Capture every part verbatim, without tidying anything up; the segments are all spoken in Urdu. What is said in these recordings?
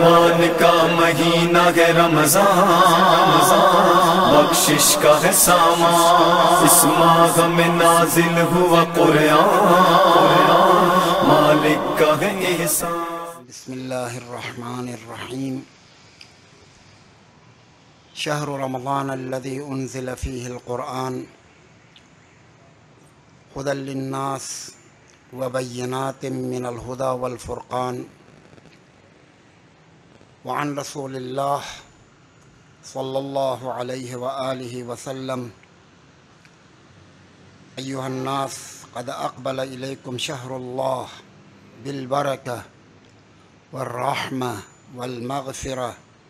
رحمان کا مہینہ ہے رمضان، بخشش کا ہے سامان، اس ماہ میں نازل ہوا قرآن، مالک کا ہے احسان۔ بسم اللہ الرحمن الرحیم۔ شہر رمضان الذي انزل فيه القرآن هدى للناس وبينات من الهدى والفرقان، وعن رسول الله صلى الله عليه وآله وسلم: أيها الناس قد أقبل إليكم شهر الله بالبركة والرحمة والمغفرة،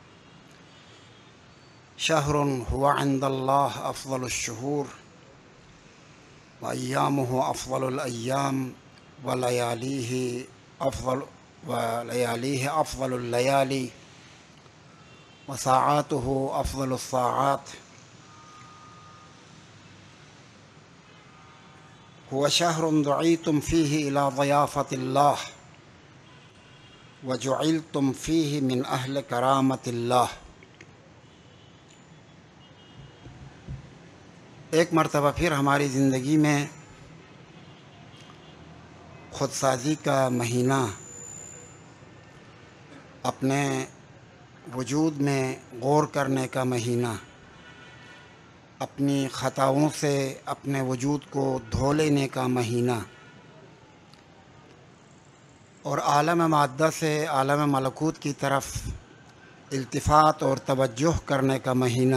شهر هو عند الله أفضل الشهور، وأيامه أفضل الأيام، ولياليه أفضل ولياليه أفضل الليالي، وساعاته أفضل الساعات، هو شهر دعيتم فيه إلى ضيافة الله، وجعلتم فيه من أهل كرامة الله۔ ایک مرتبہ پھر ہماری زندگی میں خود سازی کا مہینہ، اپنے وجود میں غور کرنے کا مہینہ، اپنی خطاؤں سے اپنے وجود کو دھو لینے کا مہینہ، اور عالم مادہ سے عالم ملکوت کی طرف التفات اور توجہ کرنے کا مہینہ،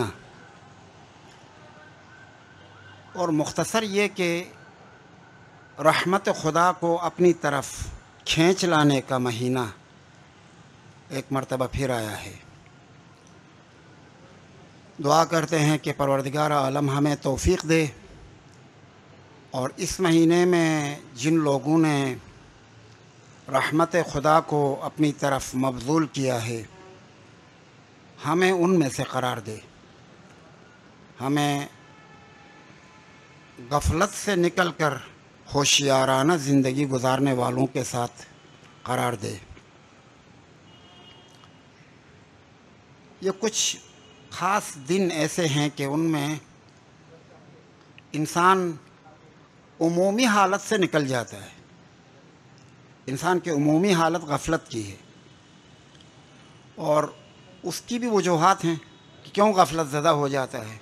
اور مختصر یہ کہ رحمت خدا کو اپنی طرف کھینچ لانے کا مہینہ ایک مرتبہ پھر آیا ہے۔ دعا کرتے ہیں کہ پروردگار عالم ہمیں توفیق دے، اور اس مہینے میں جن لوگوں نے رحمت خدا کو اپنی طرف مبذول کیا ہے، ہمیں ان میں سے قرار دے، ہمیں غفلت سے نکل کر ہوشیارانہ زندگی گزارنے والوں کے ساتھ قرار دے۔ یہ کچھ خاص دن ایسے ہیں کہ ان میں انسان عمومی حالت سے نکل جاتا ہے، انسان کی عمومی حالت غفلت کی ہے، اور اس کی بھی وجوہات ہیں کہ کیوں غفلت زدہ ہو جاتا ہے،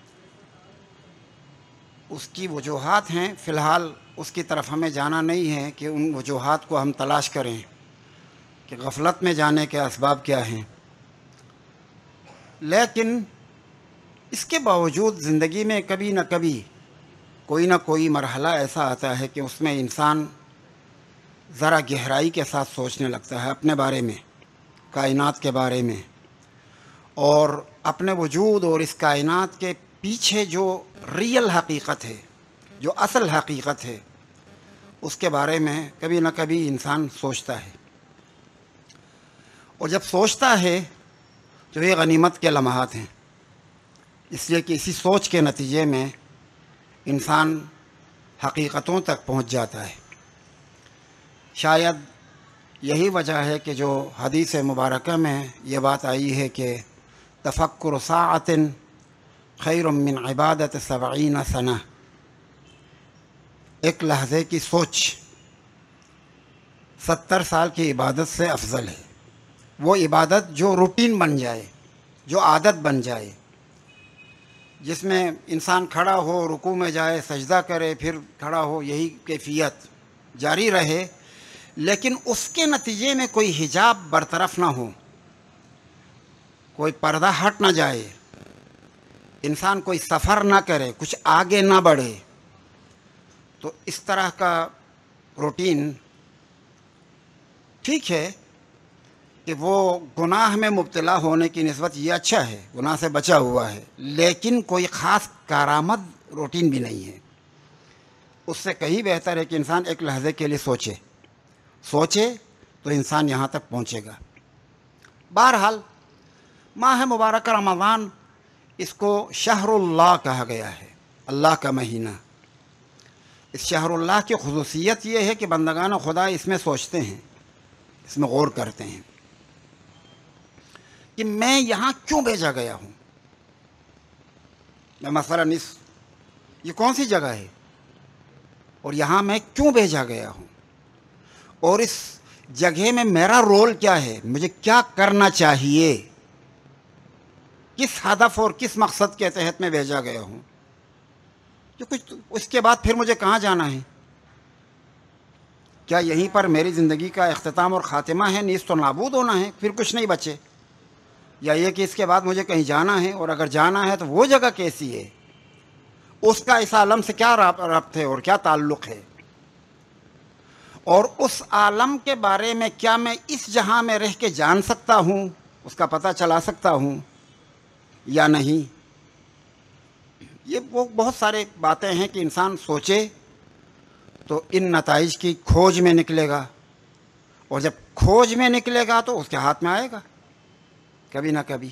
اس کی وجوہات ہیں۔ فی الحال اس کی طرف ہمیں جانا نہیں ہے کہ ان وجوہات کو ہم تلاش کریں کہ غفلت میں جانے کے اسباب کیا ہیں، لیکن اس کے باوجود زندگی میں کبھی نہ کبھی کوئی نہ کوئی مرحلہ ایسا آتا ہے کہ اس میں انسان ذرا گہرائی کے ساتھ سوچنے لگتا ہے اپنے بارے میں، کائنات کے بارے میں، اور اپنے وجود اور اس کائنات کے پیچھے جو ریئل حقیقت ہے، جو اصل حقیقت ہے، اس کے بارے میں کبھی نہ کبھی انسان سوچتا ہے، اور جب سوچتا ہے تو یہ غنیمت کے لمحات ہیں، اس لیے کہ اسی سوچ کے نتیجے میں انسان حقیقتوں تک پہنچ جاتا ہے۔ شاید یہی وجہ ہے کہ جو حدیث مبارکہ میں یہ بات آئی ہے کہ تفکر ساعۃ خیر من عبادت سبعین سنہ، ایک لحظے کی سوچ ستر سال کی عبادت سے افضل ہے۔ وہ عبادت جو روٹین بن جائے، جو عادت بن جائے، جس میں انسان کھڑا ہو، رکوع میں جائے، سجدہ کرے، پھر کھڑا ہو، یہی کیفیت جاری رہے، لیکن اس کے نتیجے میں کوئی حجاب برطرف نہ ہو، کوئی پردہ ہٹ نہ جائے، انسان کوئی سفر نہ کرے، کچھ آگے نہ بڑھے، تو اس طرح کا روٹین ٹھیک ہے کہ وہ گناہ میں مبتلا ہونے کی نسبت یہ اچھا ہے، گناہ سے بچا ہوا ہے، لیکن کوئی خاص کارآمد روٹین بھی نہیں ہے۔ اس سے کہیں بہتر ہے کہ انسان ایک لحظے کے لیے سوچے سوچے تو انسان یہاں تک پہنچے گا۔ بہرحال ماہ مبارک رمضان، اس کو شہر اللہ کہا گیا ہے، اللہ کا مہینہ۔ اس شہر اللہ کی خصوصیت یہ ہے کہ بندگان خدا اس میں سوچتے ہیں، اس میں غور کرتے ہیں۔ کہ میں یہاں کیوں بھیجا گیا ہوں. میں مثلاً اس یہ کون سی جگہ ہے اور یہاں میں کیوں بھیجا گیا ہوں, اور اس جگہ میں میرا رول کیا ہے, مجھے کیا کرنا چاہیے, کس ہدف اور کس مقصد کے تحت میں بھیجا گیا ہوں. جو کچھ اس کے بعد پھر مجھے کہاں جانا ہے, کیا یہیں پر میری زندگی کا اختتام اور خاتمہ ہے, نیست و نابود ہونا ہے, پھر کچھ نہیں بچے, یا یہ کہ اس کے بعد مجھے کہیں جانا ہے, اور اگر جانا ہے تو وہ جگہ کیسی ہے, اس کا اس عالم سے کیا ربط ہے اور کیا تعلق ہے, اور اس عالم کے بارے میں کیا میں اس جہاں میں رہ کے جان سکتا ہوں, اس کا پتہ چلا سکتا ہوں یا نہیں. یہ وہ بہت سارے باتیں ہیں کہ انسان سوچے تو ان نتائج کی کھوج میں نکلے گا, اور جب کھوج میں نکلے گا تو اس کے ہاتھ میں آئے گا کبھی نہ کبھی.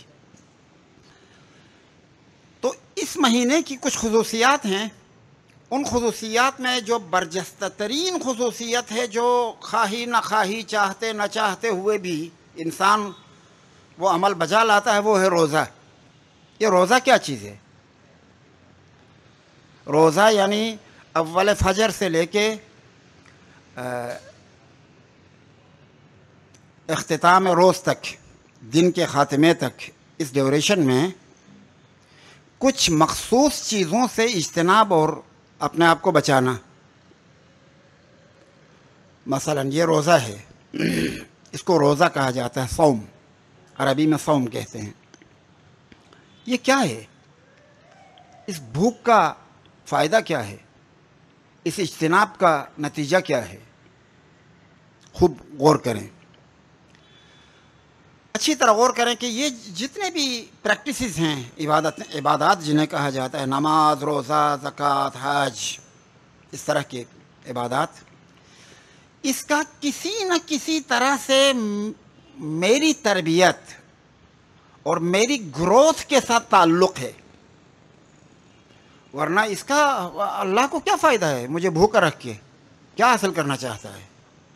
تو اس مہینے کی کچھ خصوصیات ہیں. ان خصوصیات میں جو برجستہ ترین خصوصیت ہے, جو خواہی نہ خواہی, چاہتے نہ چاہتے ہوئے بھی انسان وہ عمل بجا لاتا ہے, وہ ہے روزہ. یہ روزہ کیا چیز ہے؟ روزہ یعنی اول فجر سے لے کے اختتام روز تک, دن کے خاتمے تک, اس ڈیوریشن میں کچھ مخصوص چیزوں سے اجتناب اور اپنے آپ کو بچانا. مثلا یہ روزہ ہے, اس کو روزہ کہا جاتا ہے, صوم, عربی میں صوم کہتے ہیں. یہ کیا ہے؟ اس بھوک کا فائدہ کیا ہے؟ اس اجتناب کا نتیجہ کیا ہے؟ خوب غور کریں, اچھی طرح غور کریں کہ یہ جتنے بھی پریکٹسز ہیں, عبادت عبادات جنہیں کہا جاتا ہے, نماز, روزہ, زکوٰۃ, حج, اس طرح کے عبادات, اس کا کسی نہ کسی طرح سے میری تربیت اور میری گروتھ کے ساتھ تعلق ہے. ورنہ اس کا اللہ کو کیا فائدہ ہے مجھے بھوکا رکھ کے؟ کیا حاصل کرنا چاہتا ہے؟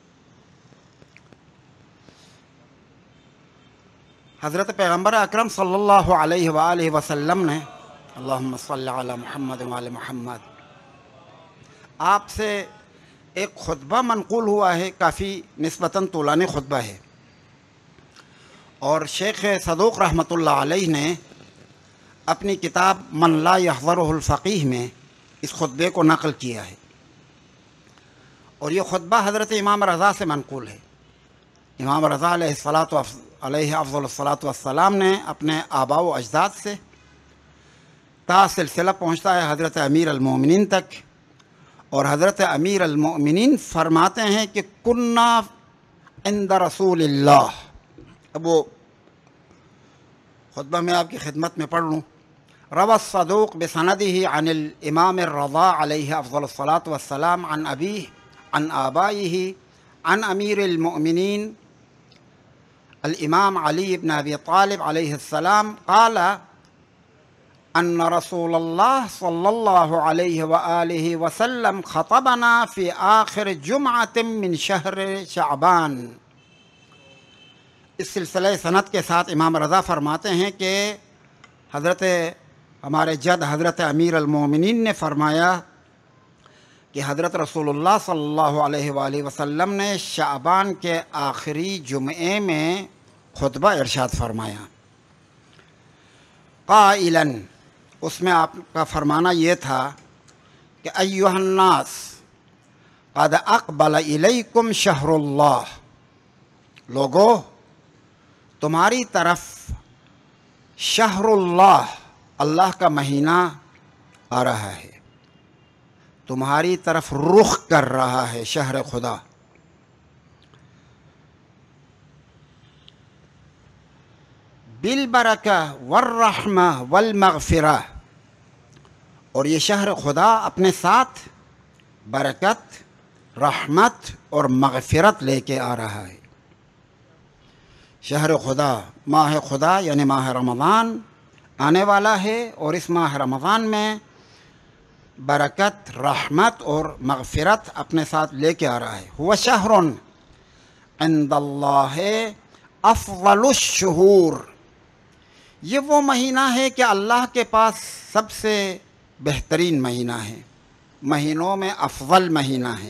حضرت پیغمبر اکرم صلی اللہ علیہ وآلہ وسلم نے, اللہم صلی علی محمد وعلی محمد, آپ سے ایک خطبہ منقول ہوا ہے, کافی نسبتاً طولانی خطبہ ہے, اور شیخ صدوق رحمۃ اللہ علیہ نے اپنی کتاب من لا یحضرہ الفقیہ میں اس خطبے کو نقل کیا ہے. اور یہ خطبہ حضرت امام رضا سے منقول ہے. امام رضا علیہ الصلاۃ علیہ افضل الصلاۃ والسلام نے اپنے آباء و اجداد سے تا سلسلہ پہنچتا ہے حضرت امیر المومنین تک, اور حضرت امیر المومنین فرماتے ہیں کہ کننا عند رسول اللہ. اب وہ خطبہ میں آپ کی خدمت میں پڑھ لوں. روى الصدوق بسندہ عن الامام الرضا علیہ افضل الصلاۃ والسلام عن ابیہ عن آبائہ عن امیر المؤمنین الامام علی بن ابی طالب علیہ السلام قال ان رسول اللہ صلی اللہ علیہ وآلہ وسلم خطبنا فی آخر جمعۃ من شہر شعبان. اس سلسلہ سند کے ساتھ امام رضا فرماتے ہیں کہ حضرت ہمارے جد حضرت امیر المومنین نے فرمایا کہ حضرت رسول اللہ صلی اللہ علیہ وآلہ وسلم نے شعبان کے آخری جمعے میں خطبہ ارشاد فرمایا. قائلاً, اس میں آپ کا فرمانا یہ تھا کہ ایھا الناس قد اقبل الیکم شہر اللہ, لوگو تمہاری طرف شہر اللہ, اللہ کا مہینہ آ رہا ہے, تمہاری طرف رخ کر رہا ہے شہر خدا. بالبرکہ والرحمہ والمغفرہ, اور یہ شہر خدا اپنے ساتھ برکت, رحمت اور مغفرت لے کے آ رہا ہے. شہر خدا, ماہ خدا یعنی ماہ رمضان آنے والا ہے, اور اس ماہ رمضان میں برکت, رحمت اور مغفرت اپنے ساتھ لے کے آ رہا ہے. ہوا شہر عند اللہ افضل الشہور, یہ وہ مہینہ ہے کہ اللہ کے پاس سب سے بہترین مہینہ ہے، مہینوں میں افضل مہینہ ہے۔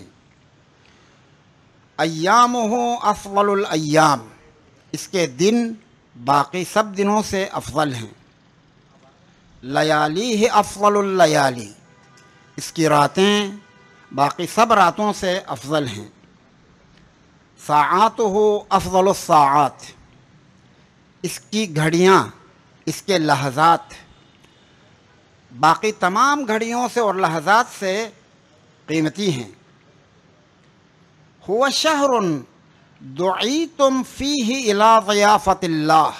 ایامہ افضل الایام، اس کے دن باقی سب دنوں سے افضل ہیں۔ لیالیہ افضل اللیالی، اس کی راتیں باقی سب راتوں سے افضل ہیں۔ ساعاتہ افضل الساعات، اس کی گھڑیاں، اس کے لحظات باقی تمام گھڑیوں سے اور لحظات سے قیمتی ہیں۔ هو شہر دعیتم فیہ الی ضیافت اللہ،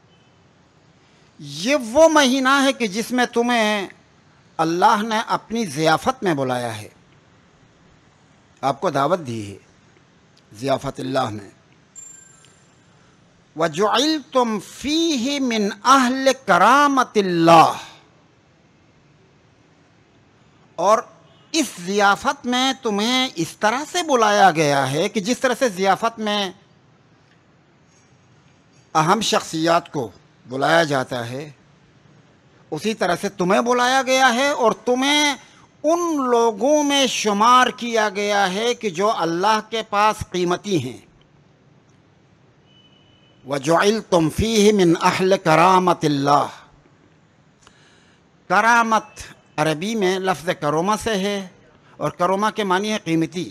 یہ وہ مہینہ ہے کہ جس میں تمہیں اللہ نے اپنی ضیافت میں بلایا ہے، آپ کو دعوت دی ہے ضیافت اللہ میں۔ وَجُعِلْتُمْ فِيهِ مِنْ أَهْلِ كَرَامَةِ اللَّهِ، اور اس ضیافت میں تمہیں اس طرح سے بلایا گیا ہے کہ جس طرح سے ضیافت میں اہم شخصیات کو بلایا جاتا ہے، اسی طرح سے تمہیں بلایا گیا ہے اور تمہیں ان لوگوں میں شمار کیا گیا ہے کہ جو اللہ کے پاس قیمتی ہیں۔ وَجُعِلْتُمْ فِيهِ مِنْ أَهْلِ كَرَامَةِ اللَّهِ، کرامت عربی میں لفظ کرومہ سے ہے، اور کرومہ کے معنی ہے قیمتی۔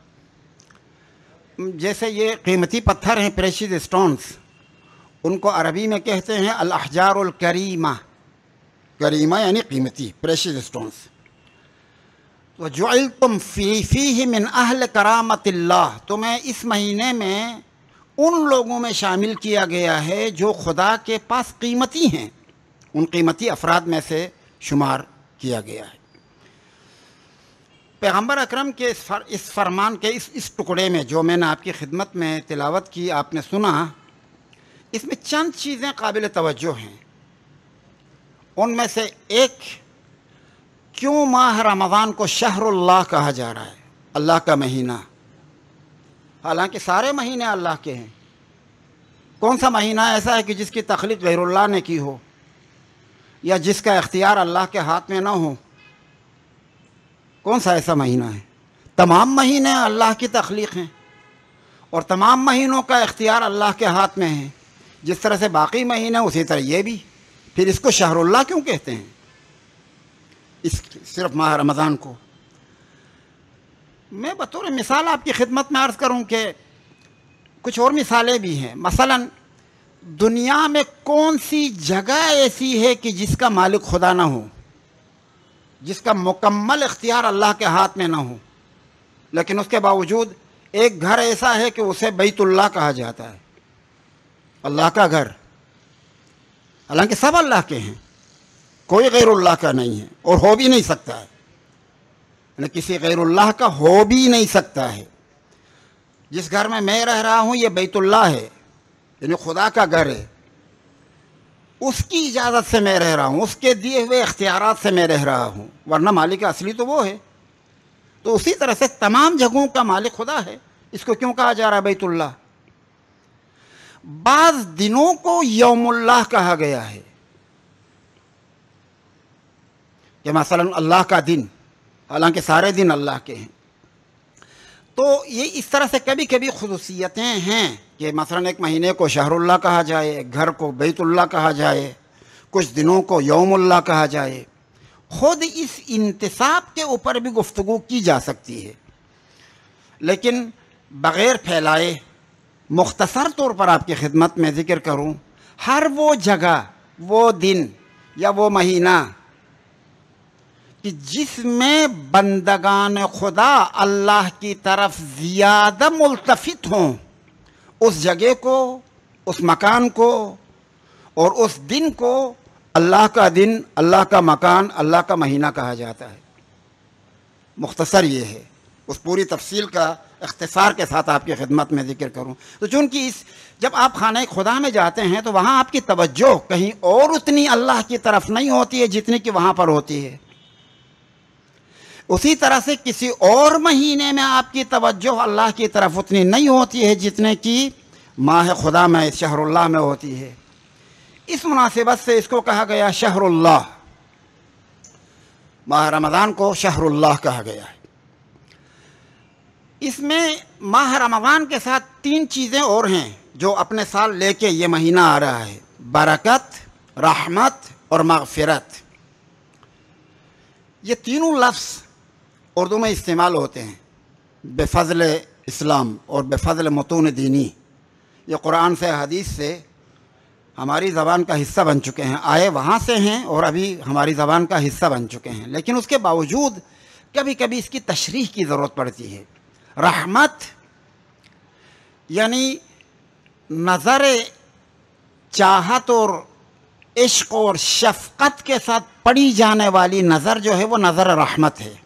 جیسے یہ قیمتی پتھر ہیں، پریشیز اسٹونز، ان کو عربی میں کہتے ہیں الاحجار الکریمہ، کریمہ یعنی قیمتی، پریشیز اسٹونز۔ وَجُعِلْتُمْ فِيهِ مِنْ أَهْلِ كَرَامَةِ اللَّهِ، تمہیں اس مہینے میں ان لوگوں میں شامل کیا گیا ہے جو خدا کے پاس قیمتی ہیں، ان قیمتی افراد میں سے شمار کیا گیا ہے۔ پیغمبر اکرم کے اس فرمان کے اس اس ٹکڑے میں جو میں نے آپ کی خدمت میں تلاوت کی، آپ نے سنا، اس میں چند چیزیں قابل توجہ ہیں۔ ان میں سے ایک، کیوں ماہ رمضان کو شہر اللہ کہا جا رہا ہے، اللہ کا مہینہ، حالانکہ سارے مہینے اللہ کے ہیں۔ کون سا مہینہ ایسا ہے کہ جس کی تخلیق غیر اللہ نے کی ہو، یا جس کا اختیار اللہ کے ہاتھ میں نہ ہو؟ کون سا ایسا مہینہ ہے؟ تمام مہینے اللہ کی تخلیق ہیں، اور تمام مہینوں کا اختیار اللہ کے ہاتھ میں ہے۔ جس طرح سے باقی مہینے اسی طرح یہ بھی، پھر اس کو شہر اللہ کیوں کہتے ہیں، اس صرف ماہ رمضان کو؟ میں بطور مثال آپ کی خدمت میں عرض کروں کہ کچھ اور مثالیں بھی ہیں۔ مثلا دنیا میں کون سی جگہ ایسی ہے کہ جس کا مالک خدا نہ ہو، جس کا مکمل اختیار اللہ کے ہاتھ میں نہ ہو، لیکن اس کے باوجود ایک گھر ایسا ہے کہ اسے بیت اللہ کہا جاتا ہے، اللہ کا گھر، حالانکہ سب اللہ کے ہیں، کوئی غیر اللہ کا نہیں ہے اور ہو بھی نہیں سکتا ہے، یعنی کسی غیر اللہ کا ہو بھی نہیں سکتا ہے۔ جس گھر میں میں رہ رہا ہوں یہ بیت اللہ ہے، یعنی خدا کا گھر ہے، اس کی اجازت سے میں رہ رہا ہوں، اس کے دیے ہوئے اختیارات سے میں رہ رہا ہوں، ورنہ مالک اصلی تو وہ ہے۔ تو اسی طرح سے تمام جگہوں کا مالک خدا ہے، اس کو کیوں کہا جا رہا ہے بیت اللہ؟ بعض دنوں کو یوم اللہ کہا گیا ہے، کہ مثلا اللہ کا دن، حالانکہ سارے دن اللہ کے ہیں۔ تو یہ اس طرح سے کبھی کبھی خصوصیتیں ہیں کہ مثلا ایک مہینے کو شہر اللہ کہا جائے، ایک گھر کو بیت اللہ کہا جائے، کچھ دنوں کو یوم اللہ کہا جائے۔ خود اس انتصاب کے اوپر بھی گفتگو کی جا سکتی ہے، لیکن بغیر پھیلائے مختصر طور پر آپ کی خدمت میں ذکر کروں، ہر وہ جگہ، وہ دن یا وہ مہینہ کہ جس میں بندگان خدا اللہ کی طرف زیادہ ملتفت ہوں، اس جگہ کو، اس مکان کو اور اس دن کو اللہ کا دن، اللہ کا مکان، اللہ کا مہینہ کہا جاتا ہے۔ مختصر یہ ہے، اس پوری تفصیل کا اختصار کے ساتھ آپ کی خدمت میں ذکر کروں تو چونکہ اس جب آپ خانہ خدا میں جاتے ہیں تو وہاں آپ کی توجہ کہیں اور اتنی اللہ کی طرف نہیں ہوتی ہے جتنی کہ وہاں پر ہوتی ہے۔ اسی طرح سے کسی اور مہینے میں آپ کی توجہ اللہ کی طرف اتنی نہیں ہوتی ہے جتنے کی ماہ خدا میں، شہر اللہ میں ہوتی ہے۔ اس مناسبت سے اس کو کہا گیا شہر اللہ، ماہ رمضان کو شہر اللہ کہا گیا ہے۔ اس میں ماہ رمضان کے ساتھ تین چیزیں اور ہیں جو اپنے ساتھ لے کے یہ مہینہ آ رہا ہے: برکت، رحمت اور مغفرت۔ یہ تینوں لفظ اردو میں استعمال ہوتے ہیں بفضل اسلام اور بفضل متون دینی۔ یہ قرآن سے حدیث سے ہماری زبان کا حصہ بن چکے ہیں، آئے وہاں سے ہیں اور ابھی ہماری زبان کا حصہ بن چکے ہیں، لیکن اس کے باوجود کبھی کبھی اس کی تشریح کی ضرورت پڑتی ہے۔ رحمت یعنی نظر چاہت اور عشق اور شفقت کے ساتھ پڑی جانے والی نظر جو ہے وہ نظر رحمت ہے۔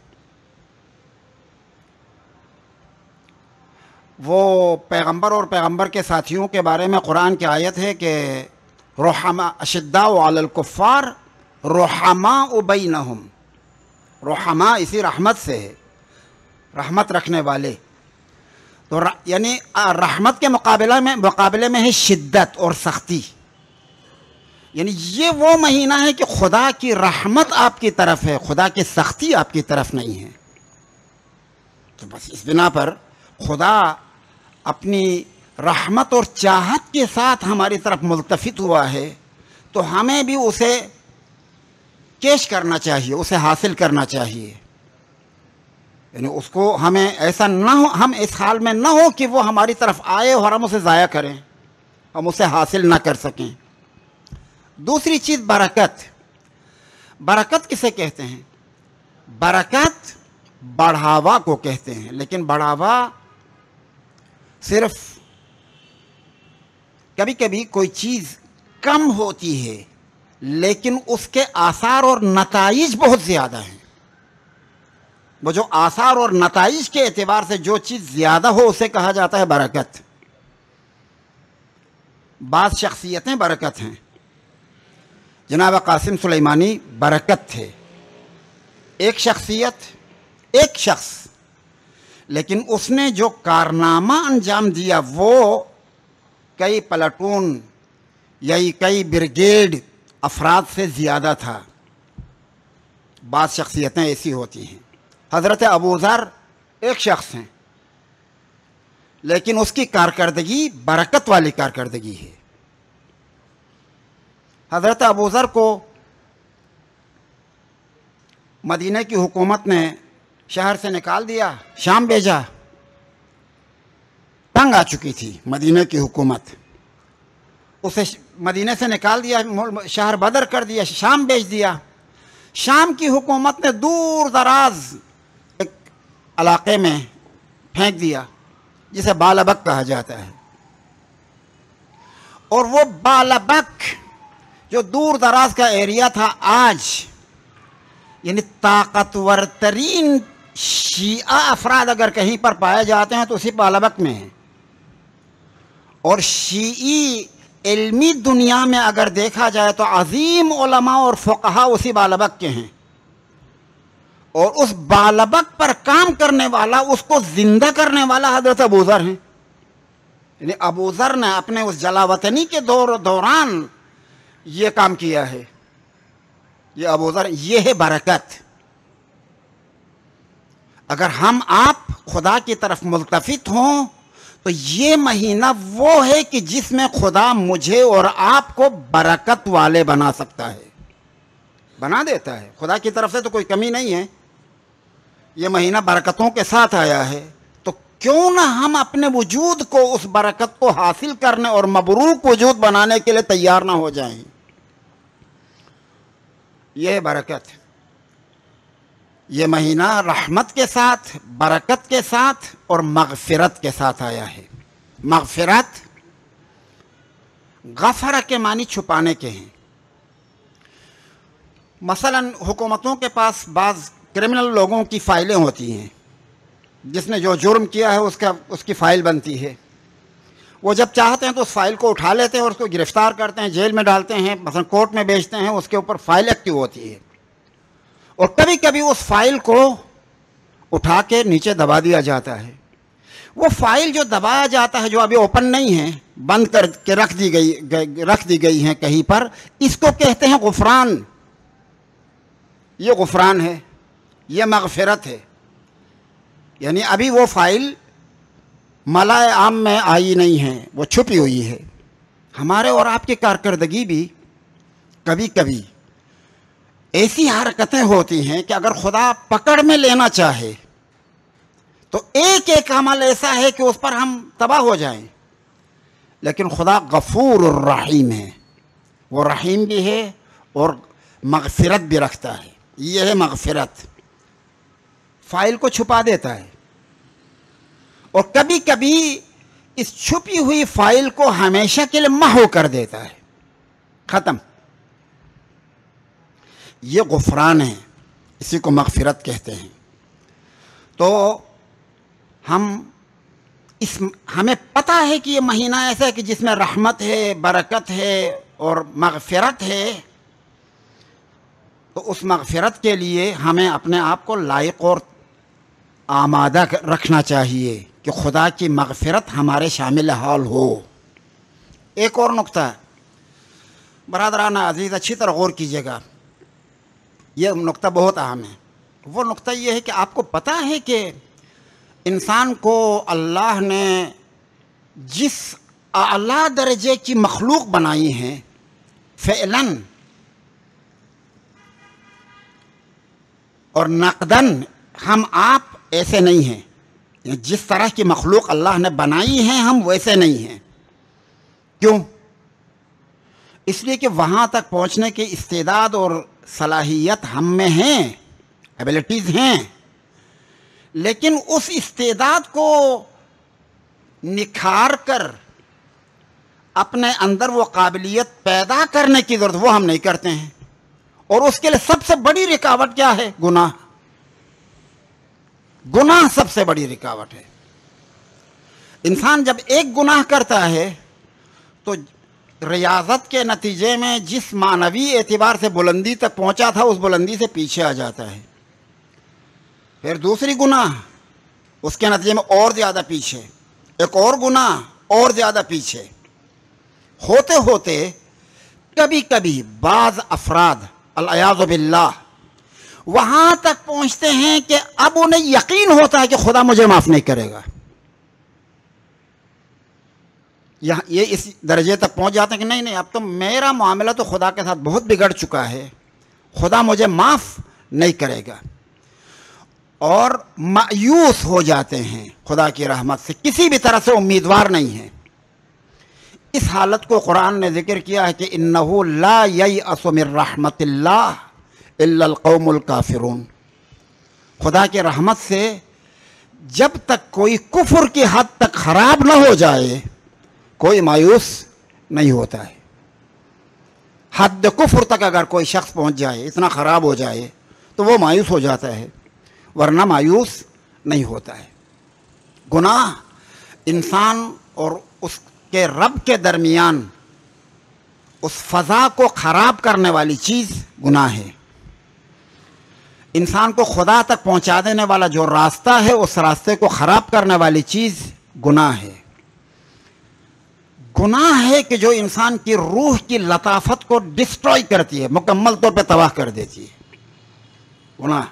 وہ پیغمبر اور پیغمبر کے ساتھیوں کے بارے میں قرآن کی آیت ہے کہ رحماء اشداء علی الکفار رحماء بینہم، رحماء اسی رحمت سے ہے، رحمت رکھنے والے۔ تو یعنی رحمت کے مقابلہ میں مقابلے میں ہے شدت اور سختی، یعنی یہ وہ مہینہ ہے کہ خدا کی رحمت آپ کی طرف ہے، خدا کی سختی آپ کی طرف نہیں ہے۔ تو بس اس بنا پر خدا اپنی رحمت اور چاہت کے ساتھ ہماری طرف ملتفت ہوا ہے، تو ہمیں بھی اسے کیش کرنا چاہیے، اسے حاصل کرنا چاہیے۔ یعنی اس کو ہمیں ایسا نہ ہو، ہم اس حال میں نہ ہو کہ وہ ہماری طرف آئے اور ہم اسے ضائع کریں، ہم اسے حاصل نہ کر سکیں۔ دوسری چیز برکت۔ برکت کسے کہتے ہیں؟ برکت بڑھاوا کو کہتے ہیں، لیکن بڑھاوا صرف کبھی کبھی کوئی چیز کم ہوتی ہے لیکن اس کے آثار اور نتائج بہت زیادہ ہیں۔ وہ جو آثار اور نتائج کے اعتبار سے جو چیز زیادہ ہو اسے کہا جاتا ہے برکت۔ بعض شخصیتیں برکت ہیں، جناب قاسم سلیمانی برکت تھے، ایک شخصیت، ایک شخص، لیکن اس نے جو کارنامہ انجام دیا وہ کئی پلٹون یا کئی بریگیڈ افراد سے زیادہ تھا۔ بعض شخصیتیں ایسی ہوتی ہیں۔ حضرت ابوذر ایک شخص ہیں لیکن اس کی کارکردگی برکت والی کارکردگی ہے۔ حضرت ابوذر کو مدینہ کی حکومت نے شہر سے نکال دیا، شام بھیجا، تنگ آ چکی تھی مدینہ کی حکومت، اسے مدینہ سے نکال دیا، شہر بدر کر دیا، شام بھیج دیا۔ شام کی حکومت نے دور دراز ایک علاقے میں پھینک دیا جسے بالابک کہا جاتا ہے، اور وہ بالابک جو دور دراز کا ایریا تھا آج یعنی طاقتور ترین شیعہ افراد اگر کہیں پر پائے جاتے ہیں تو اسی بالابک میں ہیں، اور شیعی علمی دنیا میں اگر دیکھا جائے تو عظیم علماء اور فقہا اسی بالابک کے ہیں، اور اس بالابک پر کام کرنے والا، اس کو زندہ کرنے والا حضرت ابوذر ہیں۔ یعنی ابوذر نے اپنے اس جلا وطنی کے دور دوران یہ کام کیا ہے، یہ ابوذر، یہ ہے برکت۔ اگر ہم آپ خدا کی طرف ملتفت ہوں تو یہ مہینہ وہ ہے کہ جس میں خدا مجھے اور آپ کو برکت والے بنا سکتا ہے، بنا دیتا ہے۔ خدا کی طرف سے تو کوئی کمی نہیں ہے، یہ مہینہ برکتوں کے ساتھ آیا ہے، تو کیوں نہ ہم اپنے وجود کو اس برکت کو حاصل کرنے اور مبروک وجود بنانے کے لیے تیار نہ ہو جائیں۔ یہ ہے برکت۔ یہ مہینہ رحمت کے ساتھ، برکت کے ساتھ اور مغفرت کے ساتھ آیا ہے۔ مغفرت غفرہ کے معنی چھپانے کے ہیں۔ مثلا حکومتوں کے پاس بعض کرمنل لوگوں کی فائلیں ہوتی ہیں، جس نے جو جرم کیا ہے اس کا اس کی فائل بنتی ہے، وہ جب چاہتے ہیں تو اس فائل کو اٹھا لیتے ہیں اور اس کو گرفتار کرتے ہیں، جیل میں ڈالتے ہیں، مثلا کورٹ میں بیچتے ہیں، اس کے اوپر فائل ایکٹیو ہوتی ہے، اور کبھی کبھی اس فائل کو اٹھا کے نیچے دبا دیا جاتا ہے۔ وہ فائل جو دبایا جاتا ہے، جو ابھی اوپن نہیں ہے، بند کر کے رکھ دی گئی رکھ دی گئی ہیں کہیں پر، اس کو کہتے ہیں غفران. یہ غفران ہے، یہ مغفرت ہے. یعنی ابھی وہ فائل ملائے عام میں آئی نہیں ہے، وہ چھپی ہوئی ہے. ہمارے اور آپ کی کارکردگی بھی کبھی کبھی ایسی حرکتیں ہوتی ہیں کہ اگر خدا پکڑ میں لینا چاہے تو ایک ایک عمل ایسا ہے کہ اس پر ہم تباہ ہو جائیں. لیکن خدا غفور الرحیم ہے، وہ رحیم بھی ہے اور مغفرت بھی رکھتا ہے. یہ ہے مغفرت. فائل کو چھپا دیتا ہے اور کبھی کبھی اس چھپی ہوئی فائل کو ہمیشہ کے لیے محو کر دیتا ہے، ختم. یہ غفران ہے، اسی کو مغفرت کہتے ہیں. تو ہم اس ہمیں پتہ ہے کہ یہ مہینہ ایسا ہے کہ جس میں رحمت ہے، برکت ہے اور مغفرت ہے. تو اس مغفرت کے لیے ہمیں اپنے آپ کو لائق اور آمادہ رکھنا چاہیے کہ خدا کی مغفرت ہمارے شامل حال ہو. ایک اور نقطہ برادران عزیز، اچھی طرح غور کیجیے گا، یہ نقطہ بہت اہم ہے. وہ نقطہ یہ ہے کہ آپ کو پتہ ہے کہ انسان کو اللہ نے جس اعلیٰ درجے کی مخلوق بنائی ہیں فعلاً اور نقداً، ہم آپ ایسے نہیں ہیں. جس طرح کی مخلوق اللہ نے بنائی ہیں ہم ویسے نہیں ہیں. کیوں؟ اس لیے کہ وہاں تک پہنچنے کی استعداد اور صلاحیت ہم میں ہیں، ایبلٹیز ہیں، لیکن اس استعداد کو نکھار کر اپنے اندر وہ قابلیت پیدا کرنے کی ضرورت، وہ ہم نہیں کرتے ہیں. اور اس کے لیے سب سے بڑی رکاوٹ کیا ہے؟ گناہ. گناہ سب سے بڑی رکاوٹ ہے. انسان جب ایک گناہ کرتا ہے تو ریاضت کے نتیجے میں جس معنوی اعتبار سے بلندی تک پہنچا تھا اس بلندی سے پیچھے آ جاتا ہے. پھر دوسری گناہ، اس کے نتیجے میں اور زیادہ پیچھے، ایک اور گناہ اور زیادہ پیچھے ہوتے ہوتے کبھی کبھی بعض افراد العیاذ باللہ وہاں تک پہنچتے ہیں کہ اب انہیں یقین ہوتا ہے کہ خدا مجھے معاف نہیں کرے گا. یہ اس درجے تک پہنچ جاتے ہیں کہ نہیں نہیں اب تو میرا معاملہ تو خدا کے ساتھ بہت بگڑ چکا ہے، خدا مجھے معاف نہیں کرے گا. اور مایوس ہو جاتے ہیں خدا کی رحمت سے، کسی بھی طرح سے امیدوار نہیں ہیں. اس حالت کو قرآن نے ذکر کیا ہے کہ انہ لا ییأس من رحمت اللہ الا القوم الکافرون. خدا کی رحمت سے جب تک کوئی کفر کی حد تک خراب نہ ہو جائے کوئی مایوس نہیں ہوتا ہے. حد کفر تک اگر کوئی شخص پہنچ جائے، اتنا خراب ہو جائے، تو وہ مایوس ہو جاتا ہے، ورنہ مایوس نہیں ہوتا ہے. گناہ انسان اور اس کے رب کے درمیان اس فضا کو خراب کرنے والی چیز گناہ ہے. انسان کو خدا تک پہنچا دینے والا جو راستہ ہے اس راستے کو خراب کرنے والی چیز گناہ ہے. گناہ ہے کہ جو انسان کی روح کی لطافت کو ڈسٹروئی کرتی ہے، مکمل طور پہ تباہ کر دیتی ہے. گناہ.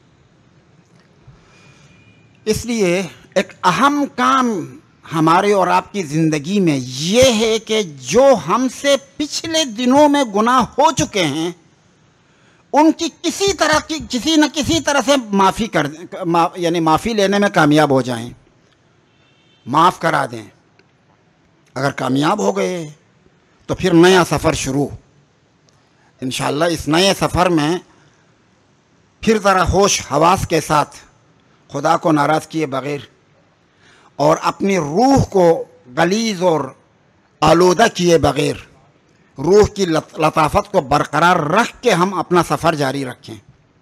اس لیے ایک اہم کام ہمارے اور آپ کی زندگی میں یہ ہے کہ جو ہم سے پچھلے دنوں میں گناہ ہو چکے ہیں ان کی کسی طرح کی کسی نہ کسی طرح سے معافی کر یعنی معافی لینے میں کامیاب ہو جائیں، معاف کرا دیں. اگر کامیاب ہو گئے تو پھر نیا سفر شروع. انشاءاللہ اس نئے سفر میں پھر ذرا ہوش حواس کے ساتھ، خدا کو ناراض کیے بغیر اور اپنی روح کو غلیظ اور آلودہ کیے بغیر، روح کی لطافت کو برقرار رکھ کے ہم اپنا سفر جاری رکھیں.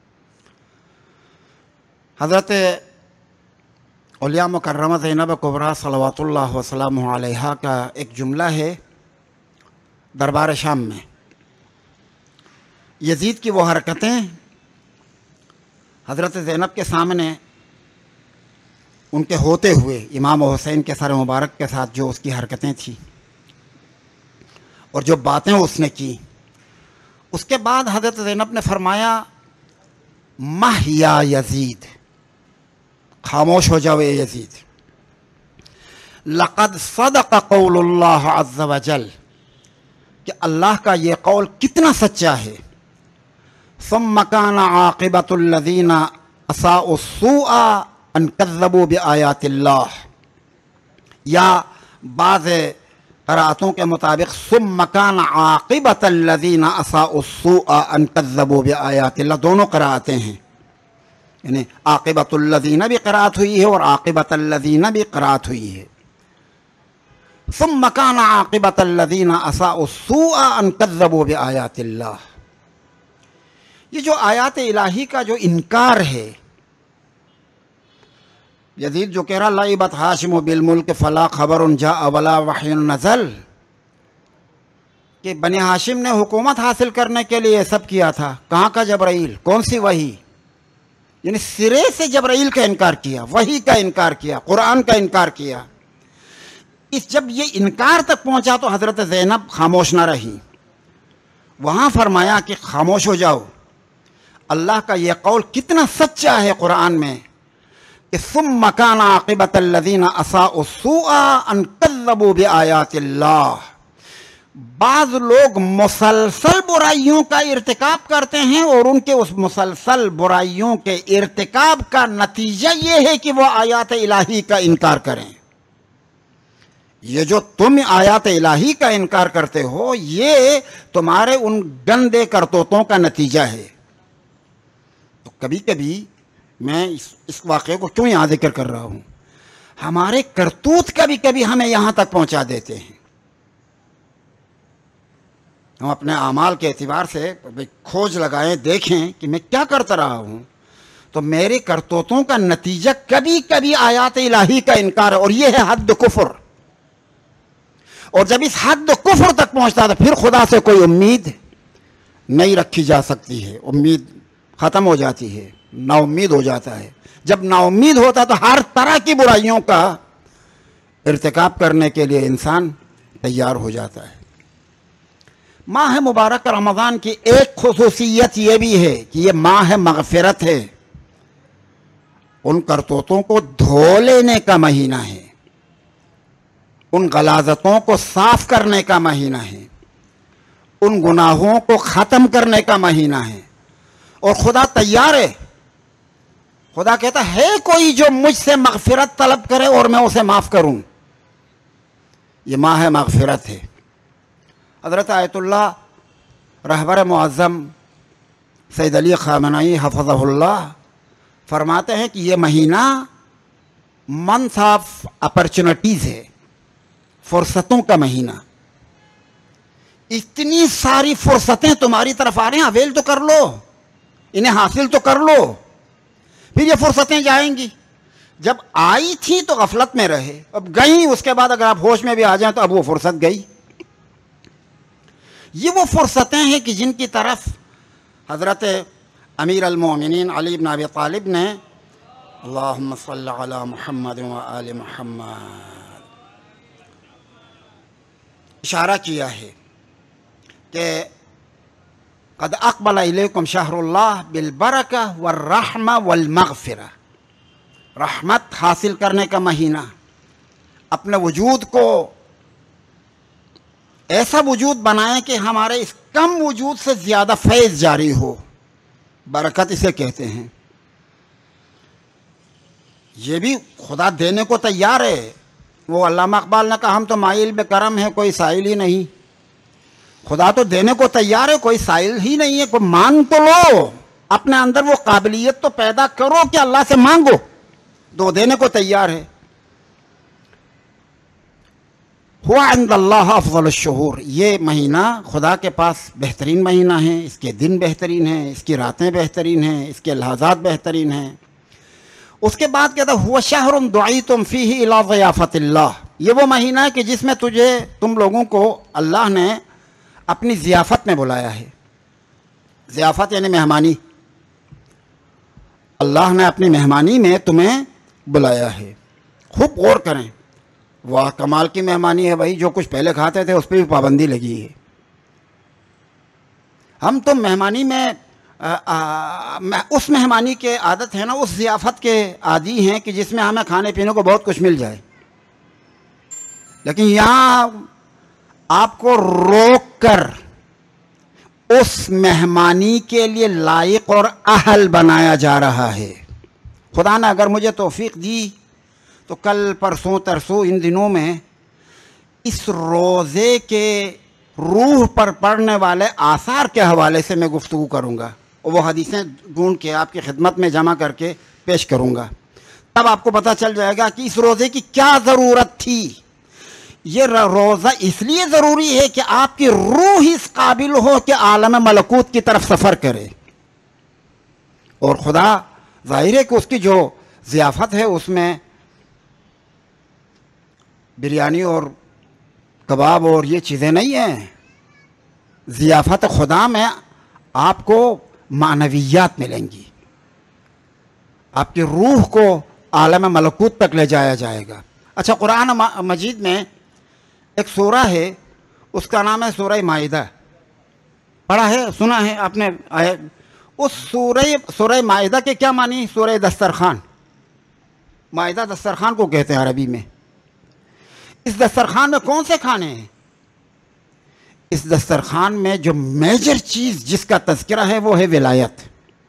حضرت اولیاء مکرمہ زینب کبریٰ صلوات اللہ وسلامہ علیہا کا ایک جملہ ہے دربار شام میں. یزید کی وہ حرکتیں حضرت زینب کے سامنے ان کے ہوتے ہوئے امام حسین کے سر مبارک کے ساتھ جو اس کی حرکتیں تھیں اور جو باتیں اس نے کی، اس کے بعد حضرت زینب نے فرمایا مہ یا یزید، خاموش ہو جاؤ اے یزید، لقد صدق قول اللہ عز وجل، کہ اللہ کا یہ قول کتنا سچا ہے، ثم كان عاقبۃ الذین اساءوا السوء ان کذبوا بآیات اللہ، یا بعض قرأتوں کے مطابق ثم كان عاقبۃ الذین اساءوا السوء ان کذبوا بآیات اللہ، دونوں قرأتیں ہیں، یعنی عاقبۃ الذین بھی قرأت ہوئی ہے اور عاقبۃ الذین بھی قرأت ہوئی ہے۔ ثم كان عاقبۃ الذین اساءوا السوء ان کذبوا بآیات اللہ، یہ جو آیات الہی کا جو انکار ہے، یزید جو کہہ رہا لعبت ہاشم بالملک فلا خبر جاء ولا وحی نزل، کہ بنی ہاشم نے حکومت حاصل کرنے کے لیے سب کیا تھا، کہاں کا جبرائیل، کون سی وحی، یعنی سرے سے جبرائیل کا انکار کیا، وحی کا انکار کیا، قرآن کا انکار کیا۔ اس جب یہ انکار تک پہنچا تو حضرت زینب خاموش نہ رہی، وہاں فرمایا کہ خاموش ہو جاؤ، اللہ کا یہ قول کتنا سچا ہے قرآن میں کہ ثم كان عاقبۃ الذین اساءوا السوء ان کذبوا بآیات اللہ، بعض لوگ مسلسل برائیوں کا ارتکاب کرتے ہیں اور ان کے اس مسلسل برائیوں کے ارتکاب کا نتیجہ یہ ہے کہ وہ آیات الہی کا انکار کریں۔ یہ جو تم آیات الہی کا انکار کرتے ہو یہ تمہارے ان گندے کرتوتوں کا نتیجہ ہے۔ تو کبھی کبھی میں اس اس واقعے کو کیوں یہاں ذکر کر رہا ہوں، ہمارے کرتوت کبھی کبھی ہمیں یہاں تک پہنچا دیتے ہیں، ہم اپنے اعمال کے اعتبار سے کھوج لگائیں، دیکھیں کہ میں کیا کرتا رہا ہوں، تو میرے کرتوتوں کا نتیجہ کبھی کبھی آیات الہی کا انکار ہے، اور یہ ہے حد کفر۔ اور جب اس حد کفر تک پہنچتا ہے تو پھر خدا سے کوئی امید نہیں رکھی جا سکتی ہے، امید ختم ہو جاتی ہے، نا امید ہو جاتا ہے۔ جب نا امید ہوتا تو ہر طرح کی برائیوں کا ارتکاب کرنے کے لیے انسان تیار ہو جاتا ہے۔ ماہ مبارک رمضان کی ایک خصوصیت یہ بھی ہے کہ یہ ماہ مغفرت ہے، ان کرتوتوں کو دھو لینے کا مہینہ ہے، ان غلاظتوں کو صاف کرنے کا مہینہ ہے، ان گناہوں کو ختم کرنے کا مہینہ ہے، اور خدا تیار ہے۔ خدا کہتا ہے کوئی جو مجھ سے مغفرت طلب کرے اور میں اسے معاف کروں، یہ ماہ مغفرت ہے۔ حضرت آیت اللہ رہبر معظم سید علی خامنئی حفظہ اللہ فرماتے ہیں کہ یہ مہینہ منتھ آف اپرچونٹیز ہے، فرصتوں کا مہینہ۔ اتنی ساری فرصتیں تمہاری طرف آ رہے ہیں، اویل تو کر لو، انہیں حاصل تو کر لو، پھر یہ فرصتیں جائیں گی۔ جب آئی تھی تو غفلت میں رہے، اب گئیں، اس کے بعد اگر آپ ہوش میں بھی آ جائیں تو اب وہ فرصت گئی۔ یہ وہ فرصتیں ہیں کہ جن کی طرف حضرت امیر المومنین علی بن ابی طالب نے اللہم صلی علی محمد و آل محمد اشارہ کیا ہے کہ قد اقبل الیکم شہر اللہ بالبرکہ والرحمہ والمغفرہ، رحمت حاصل کرنے کا مہینہ، اپنے وجود کو ایسا وجود بنائیں کہ ہمارے اس کم وجود سے زیادہ فیض جاری ہو، برکت اسے کہتے ہیں۔ یہ بھی خدا دینے کو تیار ہے۔ وہ علامہ اقبال نے کہا ہم تو مائل بے کرم ہے، کوئی سائل ہی نہیں۔ خدا تو دینے کو تیار ہے، کوئی سائل ہی نہیں ہے، کوئی مانگ تو لو، اپنے اندر وہ قابلیت تو پیدا کرو کہ اللہ سے مانگو، تو دینے کو تیار ہے۔ ہوا عند اللہ افضل الشہور، یہ مہینہ خدا کے پاس بہترین مہینہ ہے، اس کے دن بہترین ہیں، اس کی راتیں بہترین ہیں، اس کے لحظات بہترین ہیں۔ اس کے بعد کہتا ہوا شہر دعیتم فیہ الی ضیافت اللہ، یہ وہ مہینہ ہے کہ جس میں تجھے تم لوگوں کو اللہ نے اپنی ضیافت میں بلایا ہے۔ ضیافت یعنی مہمانی، اللہ نے اپنی مہمانی میں تمہیں بلایا ہے۔ خوب غور کریں. واہ کمال کی مہمانی ہے بھائی, جو کچھ پہلے کھاتے تھے اس پہ بھی پابندی لگی ہے. ہم تو مہمانی میں آ, آ, اس مہمانی کے عادت ہے نا, اس ضیافت کے عادی ہیں کہ جس میں ہمیں کھانے پینے کو بہت کچھ مل جائے, لیکن یہاں آپ کو روک کر اس مہمانی کے لیے لائق اور اہل بنایا جا رہا ہے. خدا نے اگر مجھے توفیق دی تو کل پرسوں ترسوں ان دنوں میں اس روزے کے روح پر پڑنے والے آثار کے حوالے سے میں گفتگو کروں گا, اور وہ حدیثیں ڈھونڈ کے آپ کی خدمت میں جمع کر کے پیش کروں گا. تب آپ کو پتہ چل جائے گا کہ اس روزے کی کیا ضرورت تھی. یہ روزہ اس لیے ضروری ہے کہ آپ کی روح اس قابل ہو کہ عالم ملکوت کی طرف سفر کرے, اور خدا ظاہر ہے کہ اس کی جو ضیافت ہے اس میں بریانی اور کباب اور یہ چیزیں نہیں ہیں. ضیافت خدا میں آپ کو معنویات ملیں گی, آپ کی روح کو عالم ملکوت تک لے جایا جائے گا. اچھا, قرآن مجید میں ایک سورہ ہے, اس کا نام ہے سورہ مائدہ. پڑھا ہے, سنا ہے آپ نے؟ اس سورہ سورہ مائدہ کے کیا معنی؟ سورہ دسترخوان. مائدہ دسترخوان کو کہتے ہیں عربی میں. اس دسترخوان میں کون سے کھانے ہیں؟ اس دسترخوان میں جو میجر چیز جس کا تذکرہ ہے وہ ہے ولایت.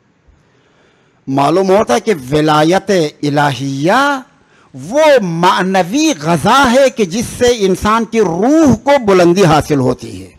معلوم ہوتا ہے کہ ولایت الہیہ وہ معنوی غذا ہے کہ جس سے انسان کی روح کو بلندی حاصل ہوتی ہے.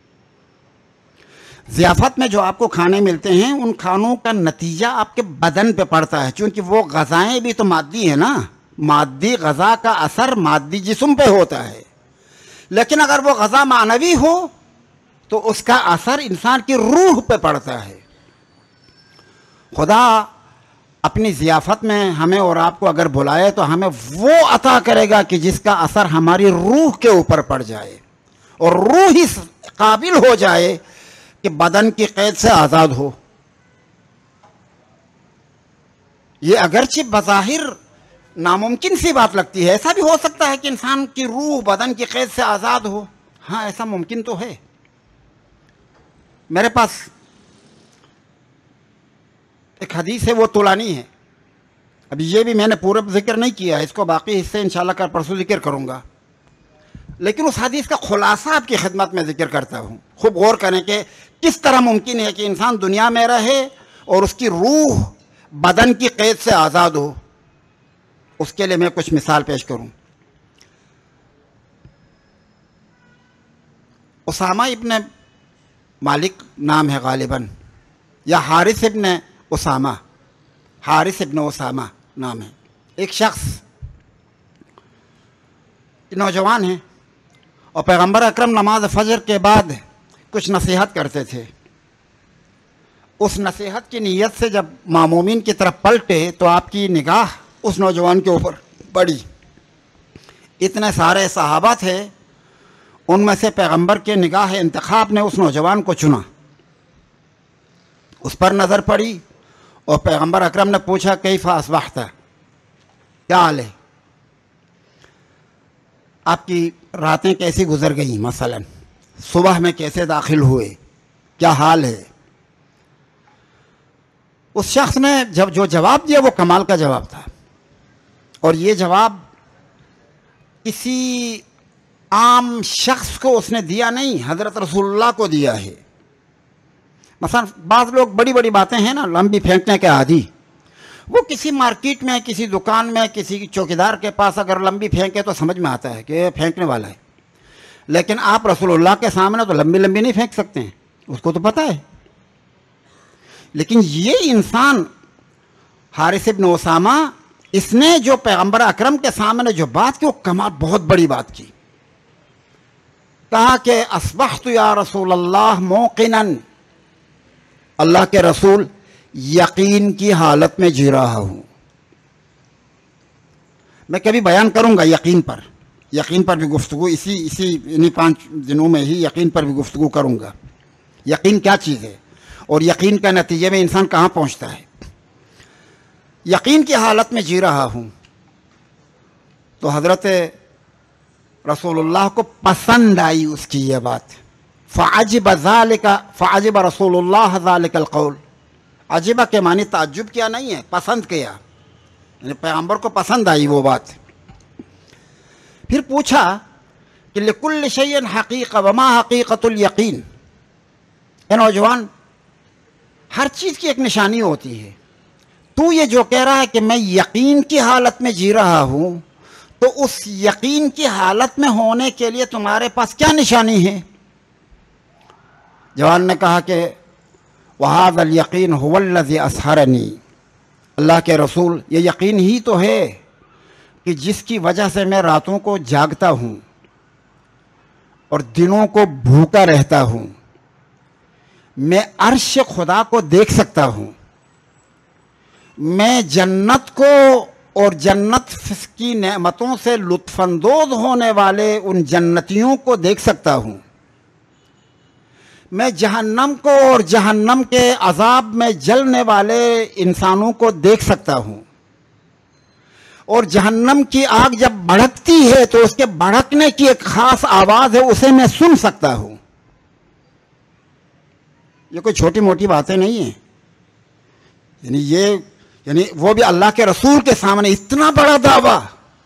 ضیافت میں جو آپ کو کھانے ملتے ہیں ان کھانوں کا نتیجہ آپ کے بدن پہ پڑتا ہے, چونکہ وہ غذائیں بھی تو مادی ہیں نا. مادی غذا کا اثر مادی جسم پہ ہوتا ہے, لیکن اگر وہ غذا معنوی ہو تو اس کا اثر انسان کی روح پہ پڑتا ہے. خدا اپنی ضیافت میں ہمیں اور آپ کو اگر بلائے تو ہمیں وہ عطا کرے گا کہ جس کا اثر ہماری روح کے اوپر پڑ جائے, اور روح اس قابل ہو جائے کہ بدن کی قید سے آزاد ہو. یہ اگرچہ بظاہر ناممکن سی بات لگتی ہے, ایسا بھی ہو سکتا ہے کہ انسان کی روح بدن کی قید سے آزاد ہو. ہاں ایسا ممکن تو ہے. میرے پاس ایک حدیث ہے, وہ طولانی ہے, ابھی یہ بھی میں نے پورا ذکر نہیں کیا ہے, اس کو باقی حصے انشاءاللہ کل پرسوں ذکر کروں گا, لیکن اس حدیث کا خلاصہ آپ کی خدمت میں ذکر کرتا ہوں. خوب غور کریں کہ کس طرح ممکن ہے کہ انسان دنیا میں رہے اور اس کی روح بدن کی قید سے آزاد ہو. اس کے لیے میں کچھ مثال پیش کروں. اسامہ ابن مالک نام ہے غالباً, یا حارث ابن اسامہ, حارث ابن اسامہ نام ہے. ایک شخص نوجوان ہیں اور پیغمبر اکرم نماز فجر کے بعد کچھ نصیحت کرتے تھے. اس نصیحت کی نیت سے جب مامومین کی طرف پلٹے تو آپ کی نگاہ اس نوجوان کے اوپر پڑی. اتنے سارے صحابہ تھے, ان میں سے پیغمبر کے نگاہ انتخاب نے اس نوجوان کو چنا. اس پر نظر پڑی اور پیغمبر اکرم نے پوچھا کیف اصبحت, کیا حال ہے, آپ کی راتیں کیسی گزر گئیں, مثلا صبح میں کیسے داخل ہوئے, کیا حال ہے. اس شخص نے جب جو جواب دیا وہ کمال کا جواب تھا, اور یہ جواب کسی عام شخص کو اس نے دیا نہیں, حضرت رسول اللہ کو دیا ہے. مثلا بعض لوگ بڑی بڑی باتیں ہیں نا لمبی پھینکنے کے عادی, وہ کسی مارکیٹ میں, کسی دکان میں, کسی چوکیدار کے پاس اگر لمبی پھینکے تو سمجھ میں آتا ہے کہ یہ پھینکنے والا ہے, لیکن آپ رسول اللہ کے سامنے تو لمبی لمبی نہیں پھینک سکتے ہیں, اس کو تو پتہ ہے. لیکن یہ انسان حارث ابن اسامہ, اس نے جو پیغمبر اکرم کے سامنے جو بات کی وہ کمال بہت بڑی بات کی. کہا کہ اصبحت یا رسول اللہ موقناً, اللہ کے رسول یقین کی حالت میں جی رہا ہوں. میں کبھی بیان کروں گا یقین پر, یقین پر بھی گفتگو اسی اسی انہی پانچ دنوں میں ہی یقین پر بھی گفتگو کروں گا. یقین کیا چیز ہے اور یقین کا نتیجے میں انسان کہاں پہنچتا ہے. یقین کی حالت میں جی رہا ہوں تو حضرت رسول اللہ کو پسند آئی اس کی یہ بات. فعجب ذالک فعجب رسول اللہ ذالک القول. عجیبہ کے معنی تعجب کیا نہیں ہے، پسند کیا، یعنی پیغمبر کو پسند آئی وہ بات. پھر پوچھا کہ لکل شیء حقیقہ وما حقیقت الیقین. اے نوجوان، ہر چیز کی ایک نشانی ہوتی ہے. تو یہ جو کہہ رہا ہے کہ میں یقین کی حالت میں جی رہا ہوں، تو اس یقین کی حالت میں ہونے کے لیے تمہارے پاس کیا نشانی ہے؟ جوان نے کہا کہ وَهَذَا الْيَقِينُ هُوَ الَّذِي أَسْحَرَنِي. اللہ کے رسول، یہ یقین ہی تو ہے کہ جس کی وجہ سے میں راتوں کو جاگتا ہوں اور دنوں کو بھوکا رہتا ہوں. میں عرش خدا کو دیکھ سکتا ہوں، میں جنت کو اور جنت کی نعمتوں سے لطف اندوز ہونے والے ان جنتیوں کو دیکھ سکتا ہوں، میں جہنم کو اور جہنم کے عذاب میں جلنے والے انسانوں کو دیکھ سکتا ہوں، اور جہنم کی آگ جب بھڑکتی ہے تو اس کے بھڑکنے کی ایک خاص آواز ہے، اسے میں سن سکتا ہوں. یہ کوئی چھوٹی موٹی باتیں نہیں ہیں. یعنی یہ یعنی وہ بھی اللہ کے رسول کے سامنے اتنا بڑا دعویٰ.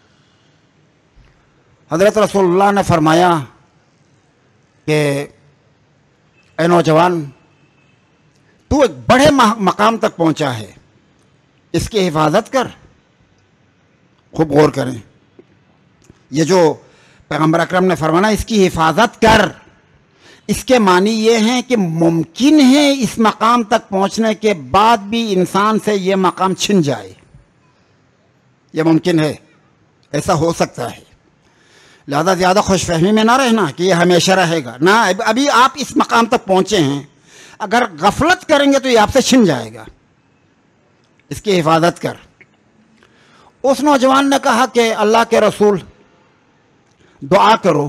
حضرت رسول اللہ نے فرمایا کہ اے نوجوان، تو ایک بڑے مقام تک پہنچا ہے، اس کی حفاظت کر. خوب غور کریں، یہ جو پیغمبر اکرم نے فرمایا اس کی حفاظت کر، اس کے معنی یہ ہیں کہ ممکن ہے اس مقام تک پہنچنے کے بعد بھی انسان سے یہ مقام چھن جائے. یہ ممکن ہے، ایسا ہو سکتا ہے. لہذا زیادہ خوش فہمی میں نہ رہنا کہ یہ ہمیشہ رہے گا. نہ، ابھی آپ اس مقام تک پہنچے ہیں، اگر غفلت کریں گے تو یہ آپ سے چھن جائے گا. اس کی حفاظت کر. اس نوجوان نے کہا کہ اللہ کے رسول، دعا کرو